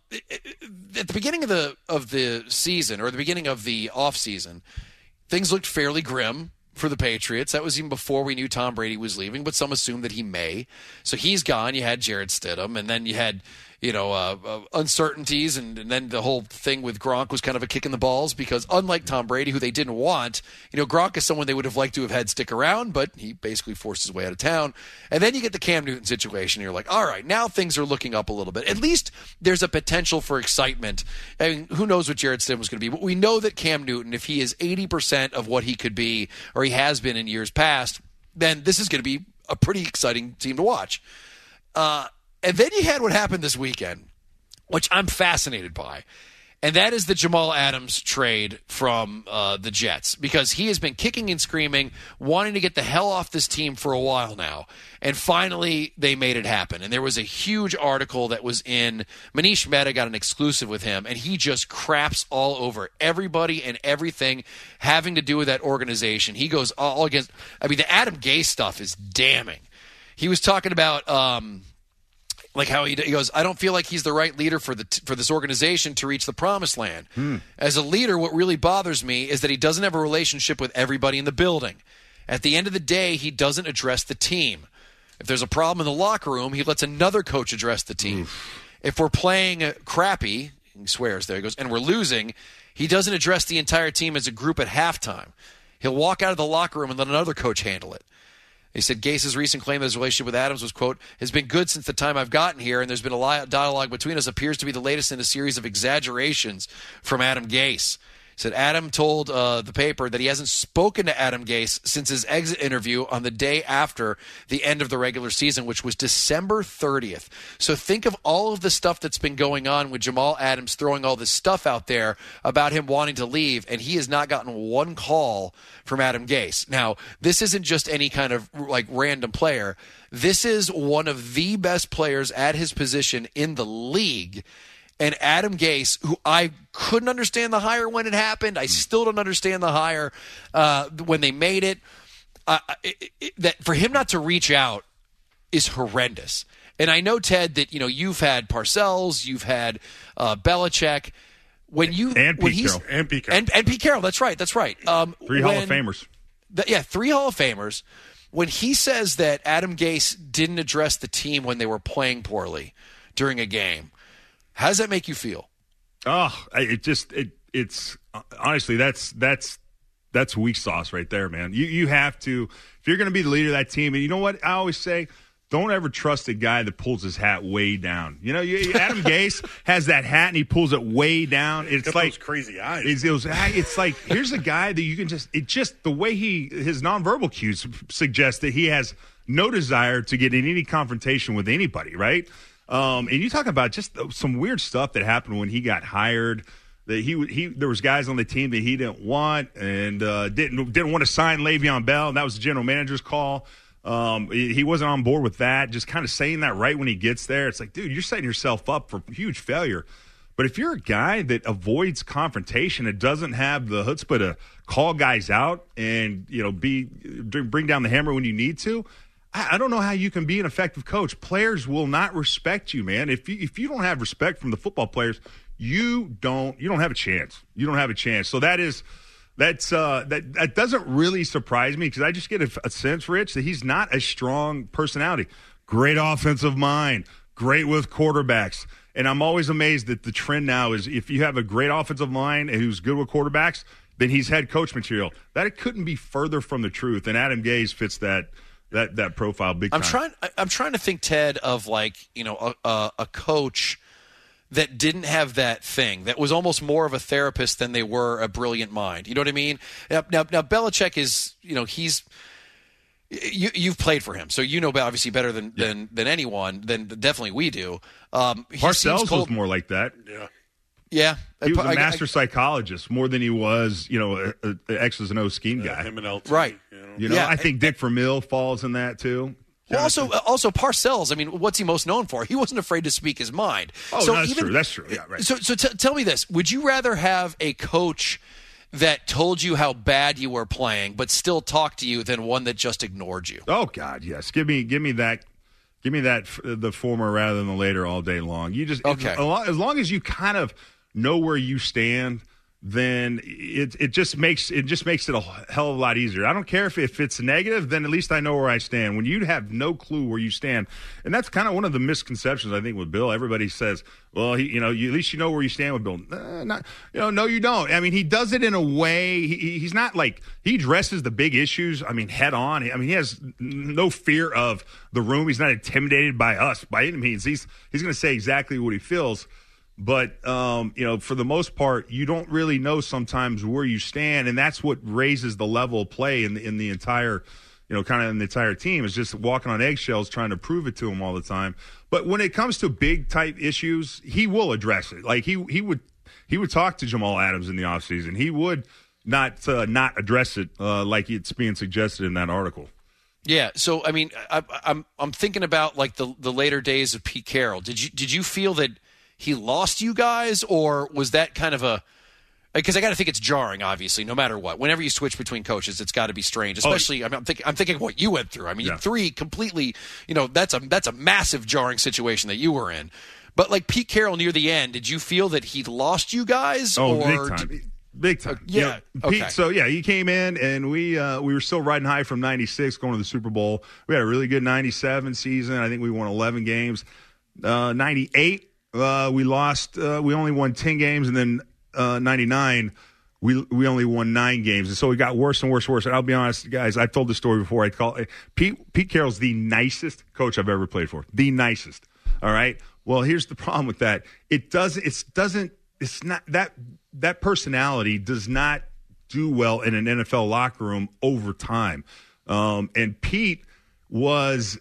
[SPEAKER 8] at the beginning of the of the season, or the beginning of the off season, things looked fairly grim for the Patriots. That was even before we knew Tom Brady was leaving, but some assumed that he may. So he's gone. You had Jarrett Stidham, and then you had, you know, uh, uh, uncertainties, and, and then the whole thing with Gronk was kind of a kick in the balls because unlike Tom Brady, who they didn't want, you know, Gronk is someone they would have liked to have had stick around, but he basically forced his way out of town. And then you get the Cam Newton situation, and you're like, all right, now things are looking up a little bit. At least there's a potential for excitement. I mean, who knows what Jarrett Stidham was going to be, but we know that Cam Newton, if he is eighty percent of what he could be, or he has been in years past, then this is going to be a pretty exciting team to watch. Uh, and then you had what happened this weekend, which I'm fascinated by, and that is the Jamal Adams trade from uh, the Jets, because he has been kicking and screaming, wanting to get the hell off this team for a while now, and finally they made it happen. And there was a huge article that was in, Manish Mehta got an exclusive with him, and he just craps all over everybody and everything having to do with that organization. He goes all against, I mean, the Adam Gase stuff is damning. He was talking about... Um, Like how he, he goes, I don't feel like he's the right leader for the for this organization to reach the promised land. Hmm. As a leader, what really bothers me is that he doesn't have a relationship with everybody in the building. At the end of the day, he doesn't address the team. If there's a problem in the locker room, he lets another coach address the team. Oof. If we're playing crappy, he swears there, he goes, and we're losing, he doesn't address the entire team as a group at halftime. He'll walk out of the locker room and let another coach handle it. He said Gase's recent claim that his relationship with Adams was, quote, has been good since the time I've gotten here, and there's been a li- dialogue between us appears to be the latest in a series of exaggerations from Adam Gase. He said Adam told uh, the paper that he hasn't spoken to Adam Gase since his exit interview on the day after the end of the regular season, which was December thirtieth. So think of all of the stuff that's been going on with Jamal Adams throwing all this stuff out there about him wanting to leave, and he has not gotten one call from Adam Gase. Now, this isn't just any kind of like random player. This is one of the best players at his position in the league. And Adam Gase, who I couldn't understand the hire when it happened, I still don't understand the hire uh, when they made it. Uh, it, it. That for him not to reach out is horrendous. And I know, Ted, that you know you've had Parcells, you've had uh, Belichick. When you
[SPEAKER 10] and
[SPEAKER 8] when
[SPEAKER 10] Pete
[SPEAKER 8] he's,
[SPEAKER 10] Carroll and Pete Carroll
[SPEAKER 8] and, and Pete Carroll, that's right, that's right. Um,
[SPEAKER 10] three
[SPEAKER 8] when,
[SPEAKER 10] Hall of Famers.
[SPEAKER 8] The, yeah, three Hall of Famers. When he says that Adam Gase didn't address the team when they were playing poorly during a game. How does that make you feel?
[SPEAKER 10] Oh, it just it it's honestly that's that's that's weak sauce right there, man. You you have to if you're going to be the leader of that team, and you know what I always say, don't ever trust a guy that pulls his hat way down. You know, you, Adam Gase has that hat and he pulls it way down. It's
[SPEAKER 9] Got
[SPEAKER 10] like
[SPEAKER 9] those crazy eyes.
[SPEAKER 10] It's, it was, it's like here's a guy that you can just it just the way he his nonverbal cues suggest that he has no desire to get in any confrontation with anybody, right? Um, and you talk about just some weird stuff that happened when he got hired. That he he there was guys on the team that he didn't want and uh, didn't didn't want to sign Le'Veon Bell. And that was the general manager's call. Um, he, he wasn't on board with that. Just kind of saying that right when he gets there, it's like, dude, you're setting yourself up for huge failure. But if you're a guy that avoids confrontation, it doesn't have the chutzpah to call guys out and you know be bring down the hammer when you need to. I don't know how you can be an effective coach. Players will not respect you, man. If you if you don't have respect from the football players, you don't you don't have a chance. You don't have a chance. So that is that's uh, that that doesn't really surprise me because I just get a, a sense, Rich, that he's not a strong personality. Great offensive mind, great with quarterbacks, and I'm always amazed that the trend now is if you have a great offensive line and who's good with quarterbacks, then he's head coach material. That it couldn't be further from the truth. And Adam Gase fits that. That that profile big time.
[SPEAKER 8] I'm trying. I'm trying to think, Ted, of like you know a, a, a coach that didn't have that thing that was almost more of a therapist than they were a brilliant mind. You know what I mean? Now, now, now Belichick is you know he's you you've played for him, so you know obviously better than yeah. than than anyone. Than definitely we do. Um,
[SPEAKER 10] Parcells was more like that.
[SPEAKER 9] Yeah.
[SPEAKER 8] Yeah,
[SPEAKER 10] he was a master I, I, psychologist more than he was, you know, an X's and O's scheme
[SPEAKER 9] yeah,
[SPEAKER 10] guy.
[SPEAKER 9] Him and L T,
[SPEAKER 8] right?
[SPEAKER 9] You know,
[SPEAKER 10] you know
[SPEAKER 8] yeah,
[SPEAKER 10] I think Dick Vermeil falls in that too.
[SPEAKER 8] Well, also, also Parcells. I mean, what's he most known for? He wasn't afraid to speak his mind.
[SPEAKER 10] Oh,
[SPEAKER 8] so
[SPEAKER 10] no, that's
[SPEAKER 8] even,
[SPEAKER 10] true. That's true. Yeah, right.
[SPEAKER 8] So, so t- tell me this: would you rather have a coach that told you how bad you were playing, but still talked to you, than one that just ignored you?
[SPEAKER 10] Oh God, yes. Give me, give me that. Give me that. The former rather than the later all day long. You just
[SPEAKER 8] okay.
[SPEAKER 10] As, as long as you kind of know where you stand, then it it just makes it just makes it a hell of a lot easier. I don't care if, if it's negative, then at least I know where I stand. When you have no clue where you stand, and that's kind of one of the misconceptions I think with Bill. Everybody says, well, he, you know, you, at least you know where you stand with Bill. Uh, not, you know, no, you don't. I mean, he does it in a way. He, he's not like he addresses the big issues. I mean, head on. I mean, he has no fear of the room. He's not intimidated by us by any means. He's he's going to say exactly what he feels. But, um, you know, for the most part, you don't really know sometimes where you stand, and that's what raises the level of play in the, in the entire, you know, kind of in the entire team is just walking on eggshells trying to prove it to him all the time. But when it comes to big type issues, he will address it. Like he he would he would talk to Jamal Adams in the offseason. He would not uh, not address it uh, like it's being suggested in that article.
[SPEAKER 8] Yeah, so I mean, I, I'm I'm thinking about like the the later days of Pete Carroll. Did you did you feel that he lost you guys, or was that kind of a – because I got to think it's jarring, obviously, no matter what. Whenever you switch between coaches, it's got to be strange, especially oh, – I mean, I'm, think, I'm thinking of what you went through. I mean, yeah. three completely – you know, that's a that's a massive jarring situation that you were in. But like Pete Carroll near the end, did you feel that he lost you guys?
[SPEAKER 10] Oh,
[SPEAKER 8] or
[SPEAKER 10] big time.
[SPEAKER 8] Did,
[SPEAKER 10] Big time.
[SPEAKER 8] Uh, yeah.
[SPEAKER 10] You know, Pete,
[SPEAKER 8] okay.
[SPEAKER 10] So, yeah, he came in, and we uh, we were still riding high from ninety-six going to the Super Bowl. We had a really good ninety-seven season. I think we won eleven games. Uh, ninety-eight. Uh, we lost. Uh, we only won ten games, and then uh, ninety-nine, we we only won nine games, and so it got worse and worse and worse. And I'll be honest, guys, I've told this story before. I call it, Pete Pete Carroll's the nicest coach I've ever played for. The nicest. All right. Well, here's the problem with that. It doesn't. It doesn't. it's not that that personality does not do well in an N F L locker room over time. Um, and Pete was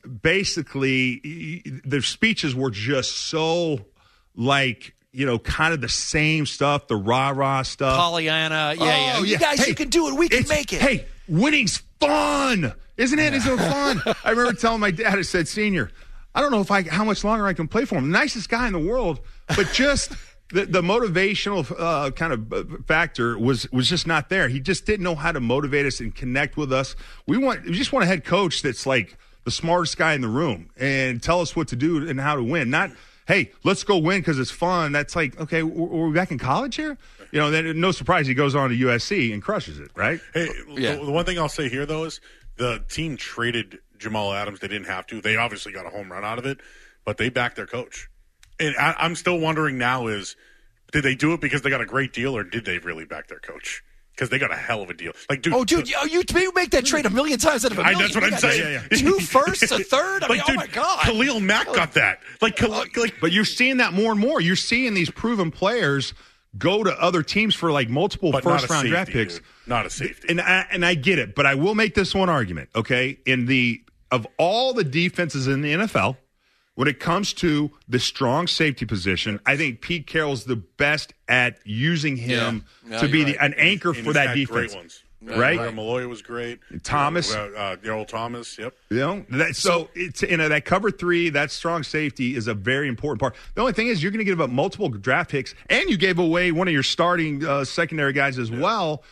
[SPEAKER 10] basically, their speeches were just so like, you know, kind of the same stuff, the rah-rah stuff.
[SPEAKER 8] Pollyanna, yeah,
[SPEAKER 10] oh,
[SPEAKER 8] yeah. You
[SPEAKER 10] yeah.
[SPEAKER 8] guys,
[SPEAKER 10] hey,
[SPEAKER 8] you can do it. We can make it.
[SPEAKER 10] Hey, winning's fun. Isn't it? It's so fun. I remember telling my dad, I said, Senior, I don't know if I how much longer I can play for him. Nicest guy in the world, but just the, the motivational uh, kind of factor was was just not there. He just didn't know how to motivate us and connect with us. We want we just want a head coach that's like the smartest guy in the room and tell us what to do and how to win. Not, hey, let's go win because it's fun. That's like, okay, we're we back in college here? You know, then no surprise he goes on to U S C and crushes it, right?
[SPEAKER 9] Hey,
[SPEAKER 10] yeah.
[SPEAKER 9] the, the one thing I'll say here, though, is the team traded Jamal Adams. They didn't have to. They obviously got a home run out of it, but they backed their coach. And I, I'm still wondering now is, did they do it because they got a great deal or did they really back their coach? Because they got a hell of a deal. Like, dude,
[SPEAKER 8] oh, dude,
[SPEAKER 9] the,
[SPEAKER 8] oh, you, you make that trade a million times out of a million.
[SPEAKER 9] I, that's what I'm saying.
[SPEAKER 10] Yeah, yeah.
[SPEAKER 8] Two firsts, a third. I
[SPEAKER 9] like,
[SPEAKER 8] mean,
[SPEAKER 9] dude,
[SPEAKER 8] oh my god,
[SPEAKER 9] Khalil Mack got that. Like, Khalil, like,
[SPEAKER 10] but you're seeing that more and more. You're seeing these proven players go to other teams for like multiple first round
[SPEAKER 9] safety,
[SPEAKER 10] draft picks.
[SPEAKER 9] Dude. Not a safety.
[SPEAKER 10] And I, and I get it, but I will make this one argument. Okay, in the of all the defenses in the N F L, when it comes to the strong safety position, I think Pete Carroll's the best at using him
[SPEAKER 8] yeah. No,
[SPEAKER 10] to be
[SPEAKER 8] right.
[SPEAKER 10] the, an anchor
[SPEAKER 9] and
[SPEAKER 10] for that
[SPEAKER 9] had
[SPEAKER 10] defense.
[SPEAKER 9] Great ones.
[SPEAKER 10] Right?
[SPEAKER 9] Uh, Malloy was great.
[SPEAKER 10] Thomas.
[SPEAKER 9] Uh, uh, Daryl Thomas, yep.
[SPEAKER 10] You know, that, so it's, you know, that cover three, that strong safety is a very important part. The only thing is you're going to give up multiple draft picks, and you gave away one of your starting uh, secondary guys as yeah. well,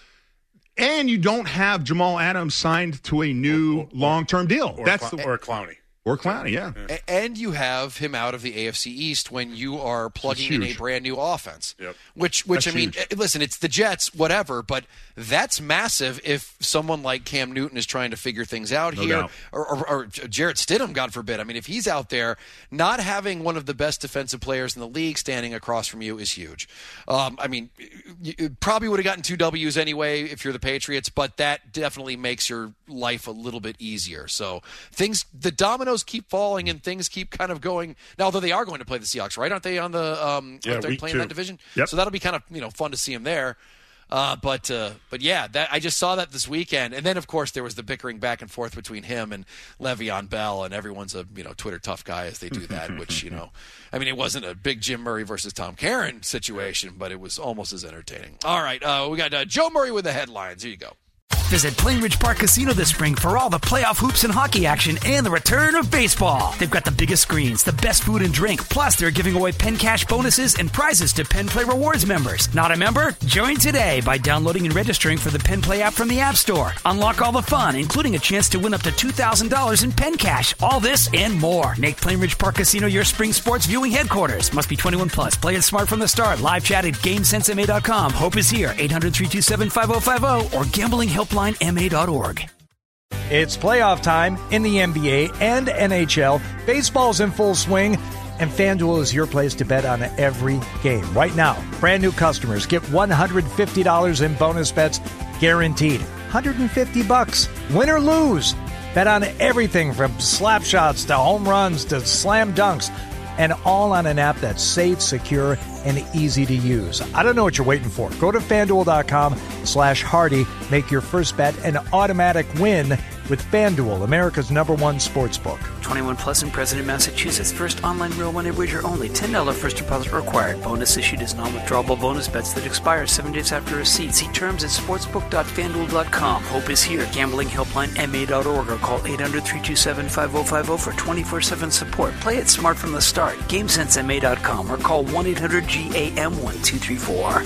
[SPEAKER 10] and you don't have Jamal Adams signed to a new or, or, long-term deal.
[SPEAKER 9] Or
[SPEAKER 10] That's
[SPEAKER 9] Cl-
[SPEAKER 10] the,
[SPEAKER 9] or Clowney.
[SPEAKER 10] Or Clowney, yeah.
[SPEAKER 8] yeah. And you have him out of the A F C East when you are plugging in a brand new offense.
[SPEAKER 9] Yep.
[SPEAKER 8] Which, which
[SPEAKER 10] That's
[SPEAKER 8] I mean,
[SPEAKER 10] huge.
[SPEAKER 8] listen, it's the Jets, whatever, but that's massive if someone like Cam Newton is trying to figure things out
[SPEAKER 10] No
[SPEAKER 8] here.
[SPEAKER 10] doubt.
[SPEAKER 8] Or, or, or Jarrett Stidham, God forbid. I mean, if he's out there, not having one of the best defensive players in the league standing across from you is huge. Um, I mean, you, you probably would have gotten two W's anyway if you're the Patriots, but that definitely makes your life a little bit easier. So things, the dominoes keep falling and things keep kind of going. Now, although they are going to play the Seahawks, right? Aren't they on the um,
[SPEAKER 9] yeah,
[SPEAKER 8] aren't they
[SPEAKER 9] week
[SPEAKER 8] playing
[SPEAKER 9] two.
[SPEAKER 8] that division?
[SPEAKER 10] Yep.
[SPEAKER 8] So that'll be kind of, you know, fun to see them there. Uh, but uh, but yeah, that I just saw that this weekend, and then of course there was the bickering back and forth between him and Le'Veon Bell, and everyone's a you know Twitter tough guy as they do that. Which you know, I mean, it wasn't a big Jim Murray versus Tom Karen situation, but it was almost as entertaining. All right, uh, we got uh, Joe Murray with the headlines. Here you go.
[SPEAKER 1] Visit Plainridge Park Casino this spring for all the playoff hoops and hockey action and the return of baseball. They've got the biggest screens, the best food and drink, plus they're giving away Penn Cash bonuses and prizes to Penn Play Rewards members. Not a member? Join today by downloading and registering for the Penn Play app from the App Store. Unlock all the fun, including a chance to win up to two thousand dollars in Penn Cash. All this and more. Make Plainridge Park Casino your spring sports viewing headquarters. Must be twenty-one plus. Play it smart from the start. Live chat at GameSense M A dot com. Hope is here. eight hundred, three two seven, five oh five oh or gambling helpline M A dot org.
[SPEAKER 13] It's playoff time in the N B A and N H L. Baseball's in full swing, and FanDuel is your place to bet on every game. Right now, brand new customers get one hundred fifty dollars in bonus bets guaranteed. one hundred fifty bucks, win or lose. Bet on everything from slap shots to home runs to slam dunks, and all on an app that's safe, secure, and easy to use. I don't know what you're waiting for. Go to FanDuel.com slash Hardy. Make your first bet an automatic win with FanDuel, America's number one sports book.
[SPEAKER 16] twenty-one plus in President, Massachusetts. First online real money wager only. ten dollars first deposit required. Bonus issued as non-withdrawable bonus bets that expire seven days after receipt. See terms at sportsbook dot fan duel dot com. Hope is here. Gambling helpline M A dot org or call eight hundred, three two seven, five oh five oh for twenty-four seven support. Play it smart from the start. GameSense M A dot com or call one eight hundred G A M one two three four.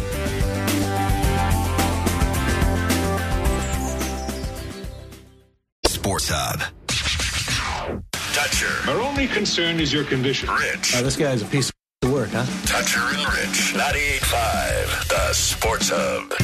[SPEAKER 4] Sports Hub. Toucher.
[SPEAKER 17] Our only concern is your condition.
[SPEAKER 4] Rich.
[SPEAKER 15] Uh, this guy's a piece of work, huh?
[SPEAKER 4] Toucher and Rich. ninety-eight point five. The Sports Hub.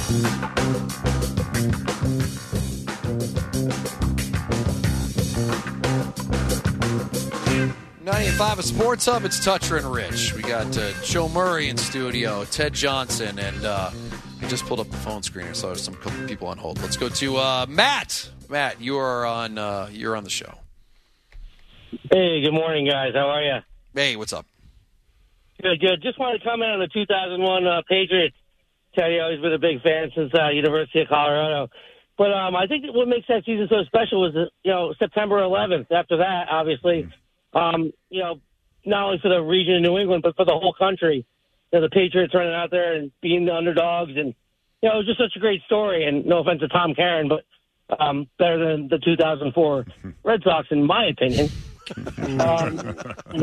[SPEAKER 8] ninety-eight point five, a Sports Hub. It's Toucher and Rich. We got uh, Joe Murray in studio, Ted Johnson, and uh, I just pulled up the phone screener, so there's some couple people on hold. Let's go to uh, Matt. Matt, you are on. Uh, you're on the show.
[SPEAKER 18] Hey, good morning, guys. How are you?
[SPEAKER 8] Hey, what's up?
[SPEAKER 18] Good, good. Just wanted to comment on the two thousand one uh, Patriots. Teddy, always been a big fan since uh, University of Colorado. But um, I think that what makes that season so special was, you know, September eleventh. After that, obviously, um, you know, not only for the region of New England, but for the whole country. You know, the Patriots running out there and being the underdogs. And, you know, it was just such a great story. And no offense to Tom Caron, but um, better than the two thousand four Red Sox, in my opinion. um,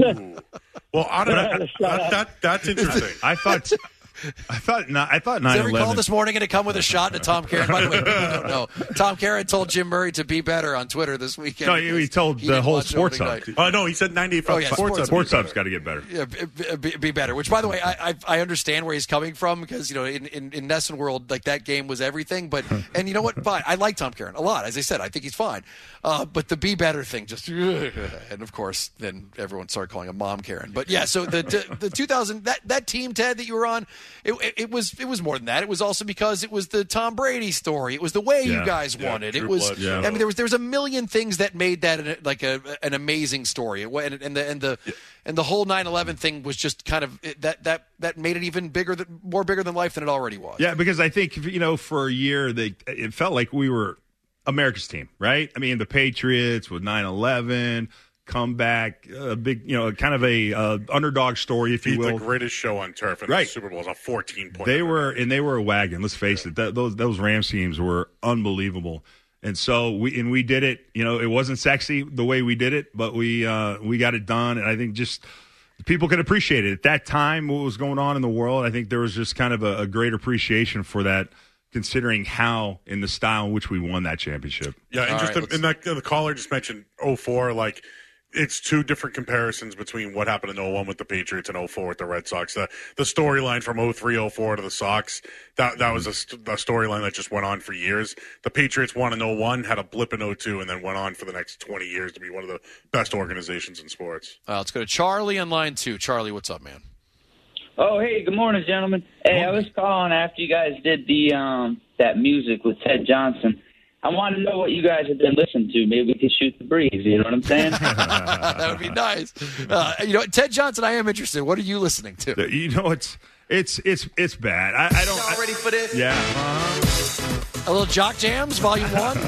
[SPEAKER 9] well, I don't know. That, that, that's interesting.
[SPEAKER 10] I thought... I thought not, I thought
[SPEAKER 8] Is
[SPEAKER 10] nine
[SPEAKER 8] every
[SPEAKER 10] eleven.
[SPEAKER 8] call this morning going to come with a shot to Tom Caron? By the way, people don't know. Tom Caron told Jim Murray to be better on Twitter this weekend.
[SPEAKER 10] No, he, he told
[SPEAKER 8] he
[SPEAKER 10] the whole sports hub.
[SPEAKER 9] Oh, no, he said ninety-eight.
[SPEAKER 8] Oh, yeah,
[SPEAKER 9] sports,
[SPEAKER 8] sports,
[SPEAKER 10] sports hub's got to get better.
[SPEAKER 8] Yeah, be, be better. Which, by the way, I, I I understand where he's coming from because, you know, in, in, in Nesson world, like, that game was everything. But and you know what? Fine. I like Tom Caron a lot. As I said, I think he's fine. Uh, but the be better thing just, and of course, then everyone started calling him Mom Caron. But yeah, so the the two thousand that that team, Ted, that you were on, it, it, it was it was more than that. It was also because it was the Tom Brady story. It was the way
[SPEAKER 10] yeah.
[SPEAKER 8] you guys
[SPEAKER 10] yeah,
[SPEAKER 8] won it. It was.
[SPEAKER 10] blood, yeah.
[SPEAKER 8] I mean, there was there was a million things that made that an, like a an amazing story. And, and the and the yeah. and the whole nine eleven thing was just kind of it, that that that made it even bigger, than, more bigger than life than it already was.
[SPEAKER 10] Yeah, because I think, you know, for a year they it felt like we were America's team, right? I mean, the Patriots with nine eleven. Comeback, a big, you know, kind of a uh, underdog story, if you
[SPEAKER 9] Beat
[SPEAKER 10] will.
[SPEAKER 9] The greatest show on turf, and
[SPEAKER 10] right.
[SPEAKER 9] the Super Bowl was a fourteen point.
[SPEAKER 10] They were, and they were a wagon. Let's face yeah. it; that, those those Rams teams were unbelievable. And so we and we did it. You know, it wasn't sexy the way we did it, but we uh, we got it done. And I think just people could appreciate it at that time. What was going on in the world? I think there was just kind of a, a great appreciation for that, considering how in the style in which we won that championship.
[SPEAKER 9] Yeah, and
[SPEAKER 10] All
[SPEAKER 9] just
[SPEAKER 10] right,
[SPEAKER 9] the, and that, the caller just mentioned oh four, like. It's two different comparisons between what happened in oh one with the Patriots and oh four with the Red Sox. The the storyline from oh three oh four to the Sox, that that was a, a storyline that just went on for years. The Patriots won in oh one, had a blip in oh two, and then went on for the next twenty years to be one of the best organizations in sports.
[SPEAKER 8] Uh, let's go to Charlie on line two. Charlie, what's up, man?
[SPEAKER 19] Oh, hey, good morning, gentlemen. Hey, I was calling after you guys did the um that music with Ted Johnson. I want to know what you guys have been listening to. Maybe we could shoot the breeze. You know what I'm saying?
[SPEAKER 8] That would be nice. Uh, you know, Ted Johnson, I am interested. What are you listening to?
[SPEAKER 10] You know, it's it's it's it's bad. I, I don't.
[SPEAKER 5] Y'all ready for this?
[SPEAKER 10] Yeah. Uh-huh.
[SPEAKER 8] A little Jock Jams, Volume One.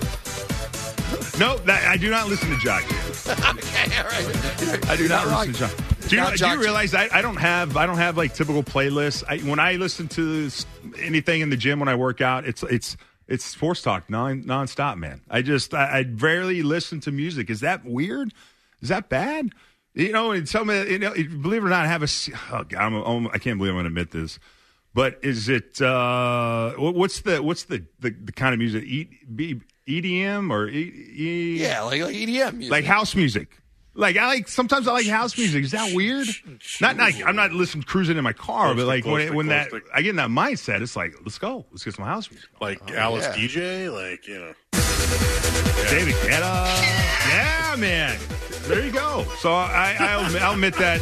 [SPEAKER 10] No, that, I do not listen to Jock Jams.
[SPEAKER 8] Okay, all right.
[SPEAKER 10] I do not,
[SPEAKER 8] not
[SPEAKER 10] listen to Jock. Do you, do you realize I, I don't have I don't have like typical playlists? I, when I listen to anything in the gym when I work out, it's it's. It's sports talk non nonstop, man. I just I, I rarely listen to music. Is that weird? Is that bad? You know, and tell me, you know, believe it or not, I have a. Oh God, I'm, I'm, I can't believe I'm going to admit this, but is it? Uh, what's the what's the, the, the kind of music? E, B, E D M or e, e,
[SPEAKER 8] yeah, like, like E D M music,
[SPEAKER 10] like house music. Like I like sometimes I like house music. Is that weird? Not like I'm not listening cruising in my car, but like when when that I get in that mindset, it's like let's go, let's get some house music.
[SPEAKER 9] Like
[SPEAKER 10] oh,
[SPEAKER 9] Alice
[SPEAKER 10] yeah.
[SPEAKER 9] D J, like you know,
[SPEAKER 10] yeah. David Guetta, yeah, man. There you go. So I I'll, I'll admit that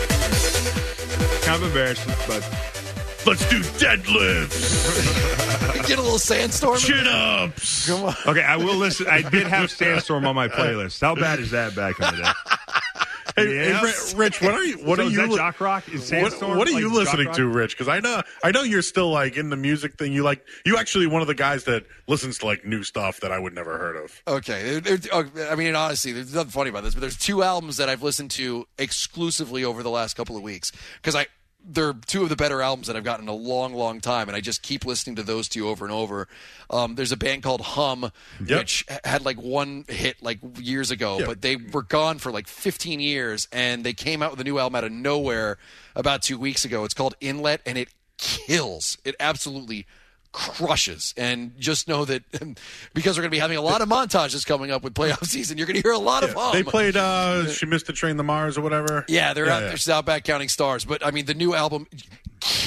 [SPEAKER 10] kind of embarrassing, but let's do deadlifts.
[SPEAKER 8] Get a little Sandstorm.
[SPEAKER 10] Chin ups. Come on. Okay, I will listen. I did have Sandstorm on my playlist. How bad is that back in the day?
[SPEAKER 9] Hey, yes. hey, Rich, what are you? What
[SPEAKER 10] so
[SPEAKER 9] are
[SPEAKER 10] is
[SPEAKER 9] you?
[SPEAKER 10] That Jock Rock? Is Sandstorm?
[SPEAKER 9] What, what are
[SPEAKER 10] like
[SPEAKER 9] you listening to, Rich? Because I know, I know you're still like in the music thing. You like, you actually one of the guys that listens to like new stuff that I would never heard of.
[SPEAKER 8] Okay, there, there, I mean, honestly, there's nothing funny about this, but there's two albums that I've listened to exclusively over the last couple of weeks because I. They're two of the better albums that I've gotten in a long, long time, and I just keep listening to those two over and over. Um, there's a band called Hum,
[SPEAKER 9] yep.
[SPEAKER 8] which had like one hit like years ago,
[SPEAKER 9] yep.
[SPEAKER 8] but they were gone for like fifteen years, and they came out with a new album out of nowhere about two weeks ago. It's called Inlet, and it kills. It absolutely crushes. And just know that because we're going to be having a lot of montages coming up with playoff season, you're going to hear a lot
[SPEAKER 9] yeah.
[SPEAKER 8] of Hum.
[SPEAKER 9] They played uh, She Missed the Train to Mars or whatever.
[SPEAKER 8] Yeah, they're
[SPEAKER 9] yeah,
[SPEAKER 8] out
[SPEAKER 9] yeah.
[SPEAKER 8] there. She's out back counting stars. But, I mean, the new album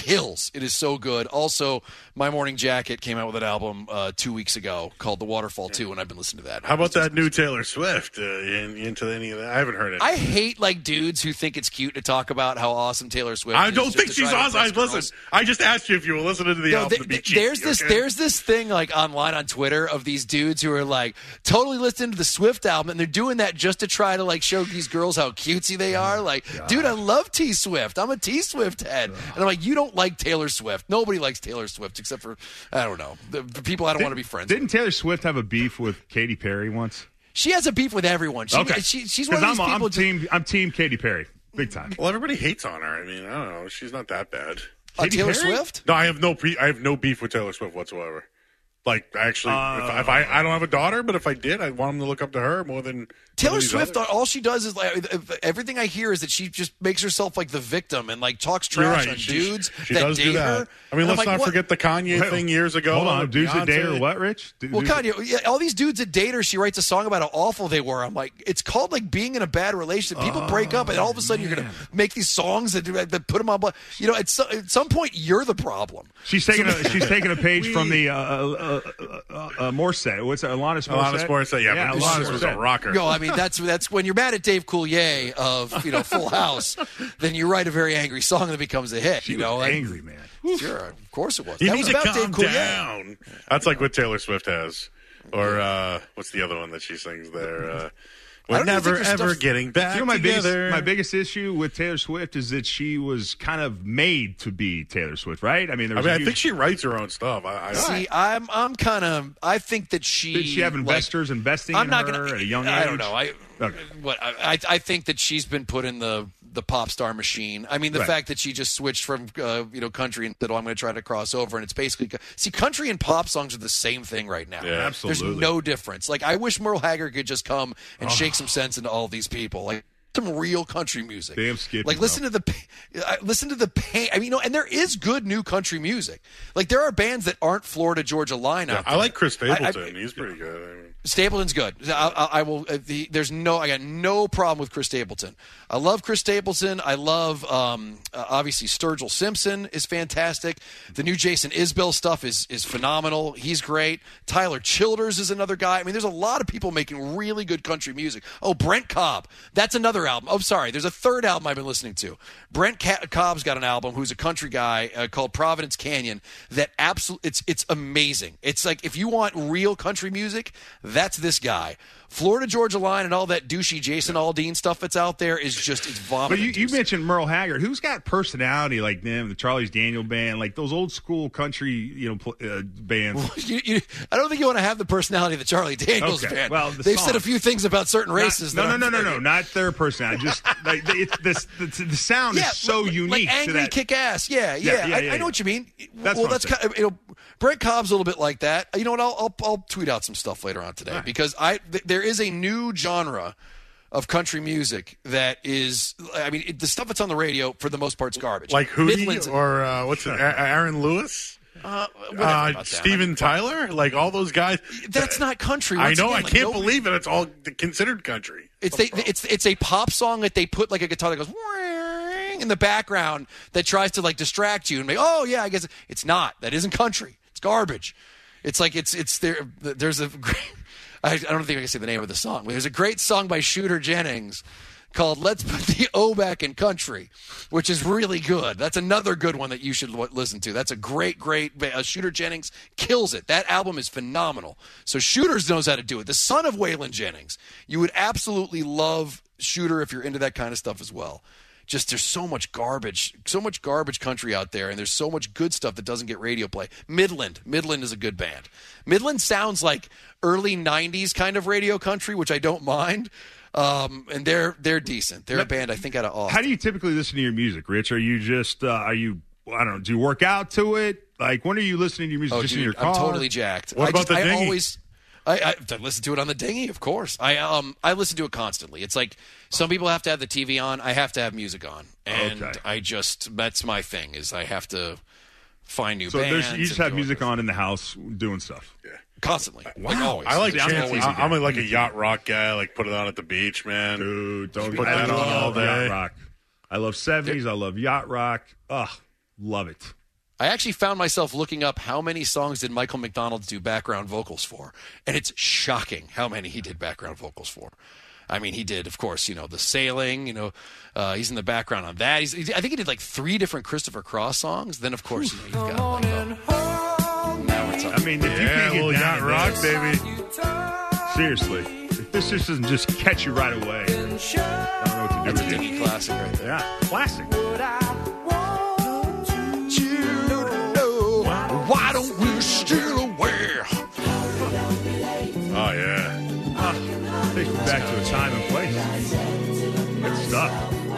[SPEAKER 8] kills. It is so good. Also, My Morning Jacket came out with an album uh, two weeks ago called The Waterfall two, and I've been listening to that.
[SPEAKER 9] How about that new Taylor Swift? Uh, in, into any of that? I haven't heard it.
[SPEAKER 8] I hate like dudes who think it's cute to talk about how awesome Taylor Swift
[SPEAKER 9] I
[SPEAKER 8] is.
[SPEAKER 9] don't
[SPEAKER 8] just
[SPEAKER 9] think
[SPEAKER 8] to
[SPEAKER 9] she's
[SPEAKER 8] try to
[SPEAKER 9] awesome. I,
[SPEAKER 8] impress
[SPEAKER 9] listen,
[SPEAKER 8] girls.
[SPEAKER 9] I just asked you if you were listening to the
[SPEAKER 8] No,
[SPEAKER 9] album
[SPEAKER 8] th-
[SPEAKER 9] to be
[SPEAKER 8] th-
[SPEAKER 9] cheeky,
[SPEAKER 8] there's this
[SPEAKER 9] okay?
[SPEAKER 8] there's this thing like online on Twitter of these dudes who are like totally listening to the Swift album, and they're doing that just to try to like show these girls how cutesy they are. Like, dude, I love T Swift. I'm a T Swift head, and I'm like, you don't like Taylor Swift. Nobody likes Taylor Swift except for I don't know the, the people I don't
[SPEAKER 10] Did-
[SPEAKER 8] want to be friends.
[SPEAKER 10] Didn't
[SPEAKER 8] with.
[SPEAKER 10] Taylor Swift have a beef with Katy Perry once?
[SPEAKER 8] She has a beef with everyone. She,
[SPEAKER 10] okay,
[SPEAKER 8] she, she's one of
[SPEAKER 10] I'm,
[SPEAKER 8] these people.
[SPEAKER 10] I'm
[SPEAKER 8] just-
[SPEAKER 10] team. I'm team Katy Perry, big time.
[SPEAKER 9] Well, everybody hates on her. I mean, I don't know. She's not that bad.
[SPEAKER 8] Uh, Taylor Swift?
[SPEAKER 9] No, I have no pre- I have no beef with Taylor Swift whatsoever. Like, actually,
[SPEAKER 10] Uh,
[SPEAKER 9] if, if I I don't have a daughter, but if I did, I'd want them to look up to her more than
[SPEAKER 8] Taylor
[SPEAKER 9] more than these
[SPEAKER 8] Swift,
[SPEAKER 9] others.
[SPEAKER 8] all she does is like everything I hear is that she just makes herself like the victim and like talks
[SPEAKER 9] You're
[SPEAKER 8] trash
[SPEAKER 9] right.
[SPEAKER 8] on
[SPEAKER 9] She-
[SPEAKER 8] dudes
[SPEAKER 9] she
[SPEAKER 8] that
[SPEAKER 9] does
[SPEAKER 8] date
[SPEAKER 9] do that.
[SPEAKER 8] her.
[SPEAKER 9] I mean,
[SPEAKER 8] And I'm
[SPEAKER 9] let's
[SPEAKER 8] like,
[SPEAKER 9] not
[SPEAKER 8] what?
[SPEAKER 9] forget the Kanye
[SPEAKER 10] Wait,
[SPEAKER 9] thing years ago.
[SPEAKER 10] Hold on,
[SPEAKER 9] with
[SPEAKER 10] dudes that date her
[SPEAKER 9] Beyonce.
[SPEAKER 10] what, Rich? Du-
[SPEAKER 8] Well,
[SPEAKER 10] dudes-
[SPEAKER 8] Kanye, yeah, all these dudes that date her, she writes a song about how awful they were. I'm like, it's called like being in a bad relationship. People break up, and all of a sudden you're going to make these songs that, that put them on. bla- You know, at some, at some point you're the problem.
[SPEAKER 10] She's taking a she's taking a page from the uh, uh, uh, uh, uh, Morissette. What's that? Alanis Morissette.
[SPEAKER 9] Alanis Morissette, yeah, but Alanis was a rocker.
[SPEAKER 8] No, I mean that's that's when you're mad at Dave Coulier of you know Full House, then you write a very angry song that becomes a hit.
[SPEAKER 10] She
[SPEAKER 8] you know,
[SPEAKER 10] was
[SPEAKER 8] and-
[SPEAKER 10] angry, man.
[SPEAKER 8] Sure, of course it was.
[SPEAKER 9] You
[SPEAKER 8] that
[SPEAKER 9] need
[SPEAKER 8] was
[SPEAKER 9] to
[SPEAKER 8] about
[SPEAKER 9] calm
[SPEAKER 8] Dave Coulier.
[SPEAKER 9] down. That's like what Taylor Swift has, or uh, what's the other one that she sings there? Uh,
[SPEAKER 8] I
[SPEAKER 9] We're
[SPEAKER 8] don't even
[SPEAKER 9] never
[SPEAKER 8] think there's
[SPEAKER 9] ever
[SPEAKER 8] stuff-
[SPEAKER 9] getting back
[SPEAKER 10] You know, my biggest
[SPEAKER 9] together.
[SPEAKER 10] my biggest issue with Taylor Swift is that she was kind of made to be Taylor Swift, right? I mean, there
[SPEAKER 9] I
[SPEAKER 10] was
[SPEAKER 9] mean,
[SPEAKER 10] a
[SPEAKER 9] I
[SPEAKER 10] huge-
[SPEAKER 9] think she writes her own stuff. I, I
[SPEAKER 8] See, I'm I'm kind of I think that she
[SPEAKER 10] Did she have investors
[SPEAKER 8] like,
[SPEAKER 10] investing
[SPEAKER 8] I'm
[SPEAKER 10] in
[SPEAKER 8] not
[SPEAKER 10] her
[SPEAKER 8] gonna,
[SPEAKER 10] at a young
[SPEAKER 8] I
[SPEAKER 10] age?
[SPEAKER 8] don't know. I
[SPEAKER 10] Okay.
[SPEAKER 8] what I I I think that she's been put in the the pop star machine. I mean, the
[SPEAKER 10] Right.
[SPEAKER 8] fact that she just switched from uh, you know country and said, "Oh, I'm going to try to cross over," and it's basically see country and pop songs are the same thing right now.
[SPEAKER 9] Yeah,
[SPEAKER 10] absolutely.
[SPEAKER 8] There's no difference. Like I wish Merle Haggard could just come and
[SPEAKER 10] Oh.
[SPEAKER 8] shake some sense into all these people. Like some real country music.
[SPEAKER 10] Damn Skippy,
[SPEAKER 8] Like listen to the uh, listen to the pain. I mean, you know, and there is good new country music. Like there are bands that aren't Florida Georgia Line out
[SPEAKER 9] I
[SPEAKER 8] there.
[SPEAKER 9] like Chris
[SPEAKER 8] I- I-
[SPEAKER 9] Stapleton. He's pretty good. I mean,
[SPEAKER 8] Stapleton's good. I, I, I will. Uh, the, there's no. I got no problem with Chris Stapleton. I love Chris Stapleton. I love. Um, uh, obviously, Sturgill Simpson is fantastic. The new Jason Isbell stuff is is phenomenal. He's great. Tyler Childers is another guy. I mean, there's a lot of people making really good country music. Oh, Brent Cobb. That's another album. Oh, sorry. There's a third album I've been listening to. Brent Ca- Cobb's got an album. Who's a country guy uh, called Providence Canyon. That absolutely. It's it's amazing. It's like if you want real country music. That's this guy. Florida Georgia Line and all that douchey Jason Aldean stuff that's out there is just it's
[SPEAKER 10] But
[SPEAKER 8] vomiting.
[SPEAKER 10] you, you mentioned Merle Haggard. Who's got personality like them? The Charlie's Daniel Band, like those old school country, you know, pl- uh, bands.
[SPEAKER 8] You- you- I don't think you want to have the personality of the Charlie Daniels
[SPEAKER 10] Okay,
[SPEAKER 8] band.
[SPEAKER 10] well, the
[SPEAKER 8] They've
[SPEAKER 10] song.
[SPEAKER 8] said a few things about certain races.
[SPEAKER 10] Not,
[SPEAKER 8] that
[SPEAKER 10] no, no,
[SPEAKER 8] aren't
[SPEAKER 10] no, no,
[SPEAKER 8] very-
[SPEAKER 10] no, not their personality. Just like the, it's this, the, the sound
[SPEAKER 8] Yeah,
[SPEAKER 10] is so
[SPEAKER 8] like,
[SPEAKER 10] unique.
[SPEAKER 8] like
[SPEAKER 10] to
[SPEAKER 8] angry,
[SPEAKER 10] that.
[SPEAKER 8] kick ass. Yeah, yeah.
[SPEAKER 10] Yeah, yeah,
[SPEAKER 8] I,
[SPEAKER 10] yeah,
[SPEAKER 8] I know
[SPEAKER 10] yeah.
[SPEAKER 8] what you mean.
[SPEAKER 10] That's
[SPEAKER 8] well,
[SPEAKER 10] what I'm
[SPEAKER 8] that's kind of, you know, Brent Cobb's a little bit like that. You know what? I'll I'll, I'll tweet out some stuff later on today because I th- there is a new genre of country music that is. I mean, it, the stuff that's on the radio for the most part is garbage.
[SPEAKER 9] like Hootie
[SPEAKER 8] Midlands-
[SPEAKER 9] or uh, what's it? A- Aaron Lewis,
[SPEAKER 8] uh, whatever
[SPEAKER 9] uh,
[SPEAKER 8] about that.
[SPEAKER 9] Steven Tyler, like all those guys.
[SPEAKER 8] That's not country.
[SPEAKER 9] I
[SPEAKER 8] Once
[SPEAKER 9] know.
[SPEAKER 8] again,
[SPEAKER 9] I
[SPEAKER 8] like,
[SPEAKER 9] can't
[SPEAKER 8] nobody-
[SPEAKER 9] believe it. It's all considered country.
[SPEAKER 8] It's they, it's it's a pop song that they put like a guitar that goes "Whirring" in the background that tries to like distract you and make oh yeah I guess it's not that isn't country, it's garbage. It's like it's it's there there's a great, I, I don't think I can say the name of the song, but there's a great song by Shooter Jennings called "Let's Put the O Back in Country," which is really good. That's another good one that you should w- listen to. That's a great, great. Uh, Shooter Jennings kills it. That album is phenomenal. So Shooters knows how to do it. The son of Waylon Jennings. You would absolutely love Shooter if you're into that kind of stuff as well. Just there's so much garbage, so much garbage country out there, and there's so much good stuff that doesn't get radio play. Midland, Midland is a good band. Midland sounds like early nineties kind of radio country, which I don't mind. Um, and they're they're decent. They're a band I think out of Austin.
[SPEAKER 10] How do you typically listen to your music, Rich? Are you just uh, are you I don't know? Do you work out to it? Like when are you listening to your music?
[SPEAKER 8] Oh,
[SPEAKER 10] just
[SPEAKER 8] dude,
[SPEAKER 10] in your car?
[SPEAKER 8] I'm totally jacked.
[SPEAKER 9] What
[SPEAKER 8] I
[SPEAKER 9] about
[SPEAKER 8] just,
[SPEAKER 9] the
[SPEAKER 8] I
[SPEAKER 9] dinghy?
[SPEAKER 8] always, I, I, I listen to it on the dinghy, of course. I um I listen to it constantly. It's like some people have to have the T V on. I have to have music on, and
[SPEAKER 10] Okay.
[SPEAKER 8] I just that's my thing is I have to find new
[SPEAKER 10] So
[SPEAKER 8] bands.
[SPEAKER 10] there's, you just
[SPEAKER 8] and
[SPEAKER 10] have
[SPEAKER 8] do
[SPEAKER 10] music
[SPEAKER 8] it
[SPEAKER 10] on in the house doing stuff.
[SPEAKER 9] Yeah.
[SPEAKER 8] constantly. Like
[SPEAKER 10] Wow.
[SPEAKER 8] always.
[SPEAKER 9] I like
[SPEAKER 10] See, I'm
[SPEAKER 9] chance.
[SPEAKER 10] an easy
[SPEAKER 9] I- I'm
[SPEAKER 10] guy.
[SPEAKER 9] a, like a yacht rock guy. Like put it on at the beach, man.
[SPEAKER 10] Dude, don't
[SPEAKER 9] Put
[SPEAKER 10] I
[SPEAKER 9] that on
[SPEAKER 10] love
[SPEAKER 9] all day.
[SPEAKER 10] yacht rock. I love seventies. I love yacht rock. Ugh, Love it.
[SPEAKER 8] I actually found myself looking up how many songs did Michael McDonald do background vocals for, and it's shocking how many he did background vocals for. I mean, he did, of course, you know, the Sailing, you know, uh, he's in the background on that. He's, I think he did like three different Christopher Cross songs. Then, of course, you know, you've got like, oh, now it's up.
[SPEAKER 10] I mean, if you
[SPEAKER 9] Yeah,
[SPEAKER 10] can't get
[SPEAKER 9] well,
[SPEAKER 10] down
[SPEAKER 9] yacht
[SPEAKER 10] to
[SPEAKER 9] rock,
[SPEAKER 10] this-
[SPEAKER 9] baby.
[SPEAKER 10] Seriously, if this just doesn't just catch you right away, I don't know what to do
[SPEAKER 8] That's a
[SPEAKER 10] with
[SPEAKER 8] dingy
[SPEAKER 10] you.
[SPEAKER 8] classic right there.
[SPEAKER 10] Yeah, classic.
[SPEAKER 8] Why don't we still aware?
[SPEAKER 10] Oh, yeah. Oh, takes me back to a time and place. Good stuff.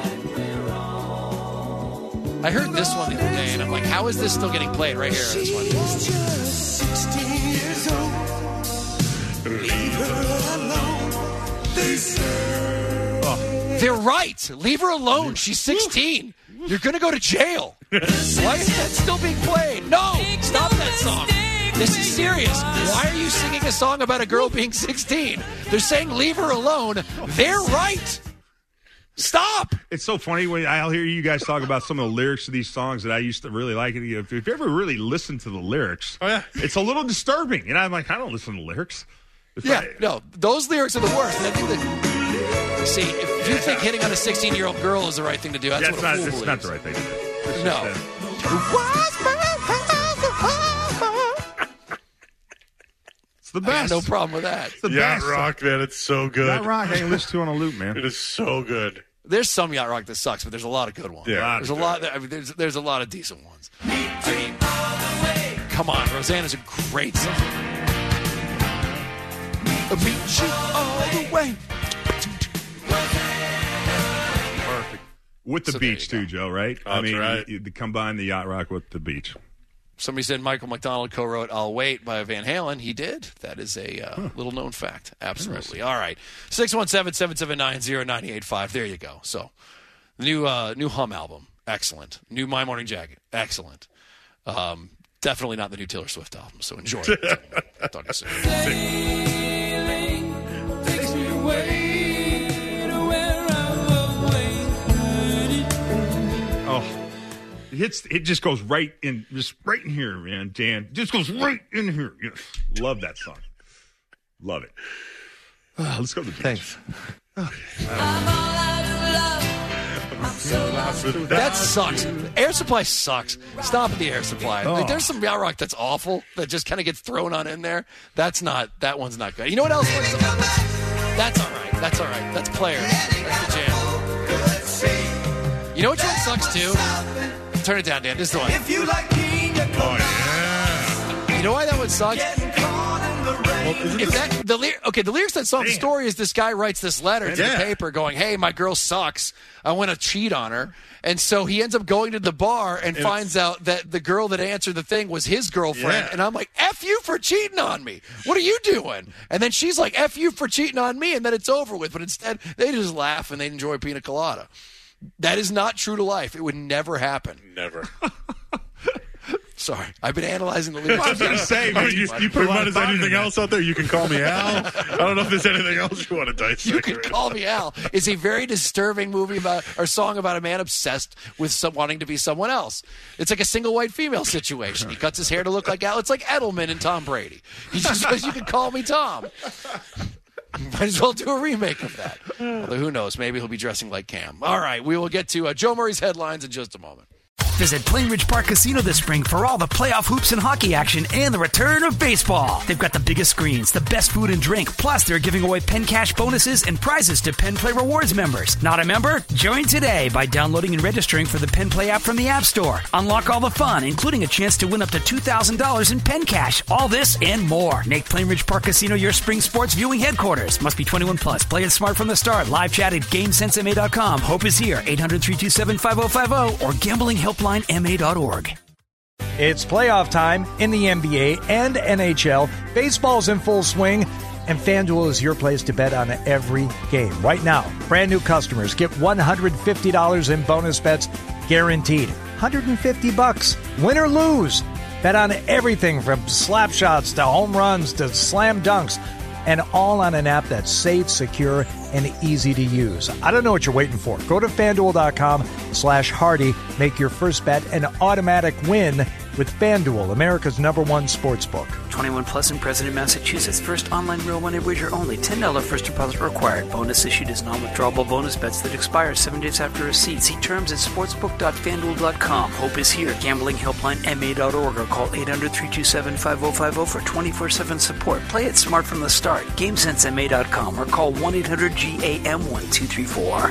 [SPEAKER 8] I heard this one the other day, and I'm like, how is this still getting played right here? This one. Oh. They're right. Leave her alone. She's sixteen. You're going to go to jail. Why is that still being played? No, stop that song. This is serious. Why are you singing a song about a girl being sixteen? They're saying leave her alone. They're right. Stop.
[SPEAKER 10] It's so funny when I'll hear you guys talk about some of the lyrics of these songs that I used to really like. If, if you ever really listen to the lyrics,
[SPEAKER 9] oh, yeah.
[SPEAKER 10] it's a little disturbing. And I'm like, I don't listen to lyrics. If
[SPEAKER 8] Yeah,
[SPEAKER 10] I-
[SPEAKER 8] no, those lyrics are the worst. And I think that, see, if you think hitting on a sixteen-year-old girl is the right thing to do, that's,
[SPEAKER 10] that's
[SPEAKER 8] what a
[SPEAKER 10] not,
[SPEAKER 8] fool
[SPEAKER 10] it's
[SPEAKER 8] believes.
[SPEAKER 10] not the right thing to do. It's
[SPEAKER 8] No.
[SPEAKER 10] just, uh, it's the
[SPEAKER 8] I got
[SPEAKER 10] best.
[SPEAKER 8] no problem with that.
[SPEAKER 10] It's the
[SPEAKER 9] Yacht
[SPEAKER 10] best.
[SPEAKER 9] rock, man. It's so good.
[SPEAKER 10] Yacht rock, I can listen to on a loop, man.
[SPEAKER 9] It is so good.
[SPEAKER 8] There's some yacht rock that sucks, but there's a lot of good ones.
[SPEAKER 9] Yeah.
[SPEAKER 8] there's a lot. I mean, there's there's a lot of decent ones. I mean, come on, Rosanna's a great song. Beat you all the way.
[SPEAKER 10] Perfect. With the
[SPEAKER 8] So there
[SPEAKER 10] beach,
[SPEAKER 8] you
[SPEAKER 10] too, Joe, right? I
[SPEAKER 9] That's
[SPEAKER 10] mean,
[SPEAKER 9] right.
[SPEAKER 10] you, you combine the yacht rock with the beach.
[SPEAKER 8] Somebody said Michael McDonald co-wrote "I'll Wait" by Van Halen. He did. That is a uh,
[SPEAKER 10] Huh.
[SPEAKER 8] little-known fact. Absolutely. All right. six one seven, seven seven nine, zero nine eight five. There you go. So, the new uh, new Hum album, excellent. New My Morning Jacket, excellent. Um, definitely not the new Taylor Swift album. So enjoy it. I thought you said.
[SPEAKER 10] Oh, it hits. It just goes right in, just right in here, man. Dan, just goes right in here. Yes, love that song. Love it. Ah, let's go to the beach.
[SPEAKER 15] Thanks.
[SPEAKER 8] That sucks. Air Supply sucks. Stop at the Air Supply.
[SPEAKER 10] Oh.
[SPEAKER 8] Like, there's some yacht rock that's awful that just kind of gets thrown on in there. That's not. That one's not good. You know what else? Was, that's all right. That's all right. That's Player. That's the jam. You know which one sucks too? Turn it down, Dan. This is the one.
[SPEAKER 12] If you like pina
[SPEAKER 9] Oh, yeah.
[SPEAKER 8] You know why that one sucks? If that the ly- okay, the lyrics of that song, the story is this guy writes this letter to
[SPEAKER 9] Yeah.
[SPEAKER 8] the paper going, "Hey, my girl sucks. I want to cheat on her." And so he ends up going to the bar and
[SPEAKER 9] It's-
[SPEAKER 8] finds out that the girl that answered the thing was his girlfriend.
[SPEAKER 9] Yeah.
[SPEAKER 8] And I'm like, "F you for cheating on me. What are you doing?" And then she's like, "F you for cheating on me." And then it's over with. But instead, they just laugh and they enjoy pina colada. That is not true to life. It would never happen.
[SPEAKER 9] Never.
[SPEAKER 8] Sorry, I've been analyzing the lyrics.
[SPEAKER 10] I was gonna say,
[SPEAKER 9] I
[SPEAKER 10] man,
[SPEAKER 9] mean, you,
[SPEAKER 10] you,
[SPEAKER 9] you
[SPEAKER 10] put a lot
[SPEAKER 9] put
[SPEAKER 10] of
[SPEAKER 9] there's
[SPEAKER 10] thought into
[SPEAKER 9] anything
[SPEAKER 10] that.
[SPEAKER 9] else out there, you can call me Al. I don't know if there's anything else you want to dissect.
[SPEAKER 8] You Can Call Me Al is a very disturbing movie about or song about a man obsessed with some, wanting to be someone else. It's like a single white female situation. He cuts his hair to look like Al. It's like Edelman and Tom Brady. He just says, "You can call me Tom." Might as well do a remake of that. Although who knows? Maybe he'll be dressing like Cam. All right, we will get to uh, Joe Murray's headlines in just a moment.
[SPEAKER 1] Visit Plainridge Park Casino this spring for all the playoff hoops and hockey action and the return of baseball. They've got the biggest screens, the best food and drink, plus they're giving away Penn Cash bonuses and prizes to Penn Play Rewards members. Not a member? Join today by downloading and registering for the Penn Play app from the App Store. Unlock all the fun, including a chance to win up to two thousand dollars in Penn Cash. All this and more. Make Plainridge Park Casino your spring sports viewing headquarters. Must be twenty-one plus. Play it smart from the start. Live chat at game sense M A dot com. Hope is here. eight hundred, three two seven, five oh five oh or gambling helpline M A dot org.
[SPEAKER 13] It's playoff time in the N B A and N H L. Baseball's in full swing, and FanDuel is your place to bet on every game. Right now, brand new customers get one hundred fifty dollars in bonus bets guaranteed. one hundred fifty bucks, win or lose. Bet on everything from slap shots to home runs to slam dunks. and all on an app that's safe, secure, and easy to use. I don't know what you're waiting for. Go to FanDuel.com slash Hardy. Make your first bet an automatic win with FanDuel, America's number one sportsbook.
[SPEAKER 16] twenty-one plus and present in Massachusetts. First online real money wager only. ten dollars first deposit required. Bonus issued as non-withdrawable bonus bets that expire seven days after receipt. See terms at sportsbook dot fan duel dot com. Hope is here. Gambling helpline M A dot org or call eight hundred, three two seven, five oh five oh for twenty-four seven support. Play it smart from the start. game sense M A dot com or call one eight hundred G A M one two three four.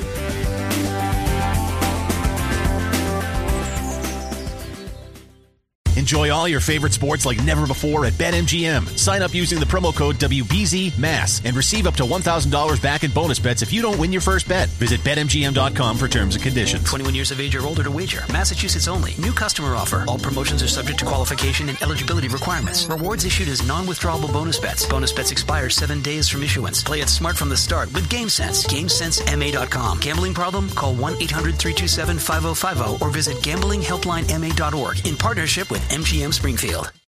[SPEAKER 20] Enjoy all your favorite sports like never before at BetMGM. Sign up using the promo code W B Z M A S and receive up to one thousand dollars back in bonus bets if you don't win your first bet. Visit Bet M G M dot com for terms and conditions.
[SPEAKER 16] twenty-one years of age or older to wager. Massachusetts only. New customer offer. All promotions are subject to qualification and eligibility requirements. Rewards issued as non-withdrawable bonus bets. Bonus bets expire seven days from issuance. Play it smart from the start with GameSense. game sense M A dot com. Gambling problem? Call one eight hundred, three two seven, five oh five oh or visit gambling helpline M A dot org in partnership with M G M Springfield.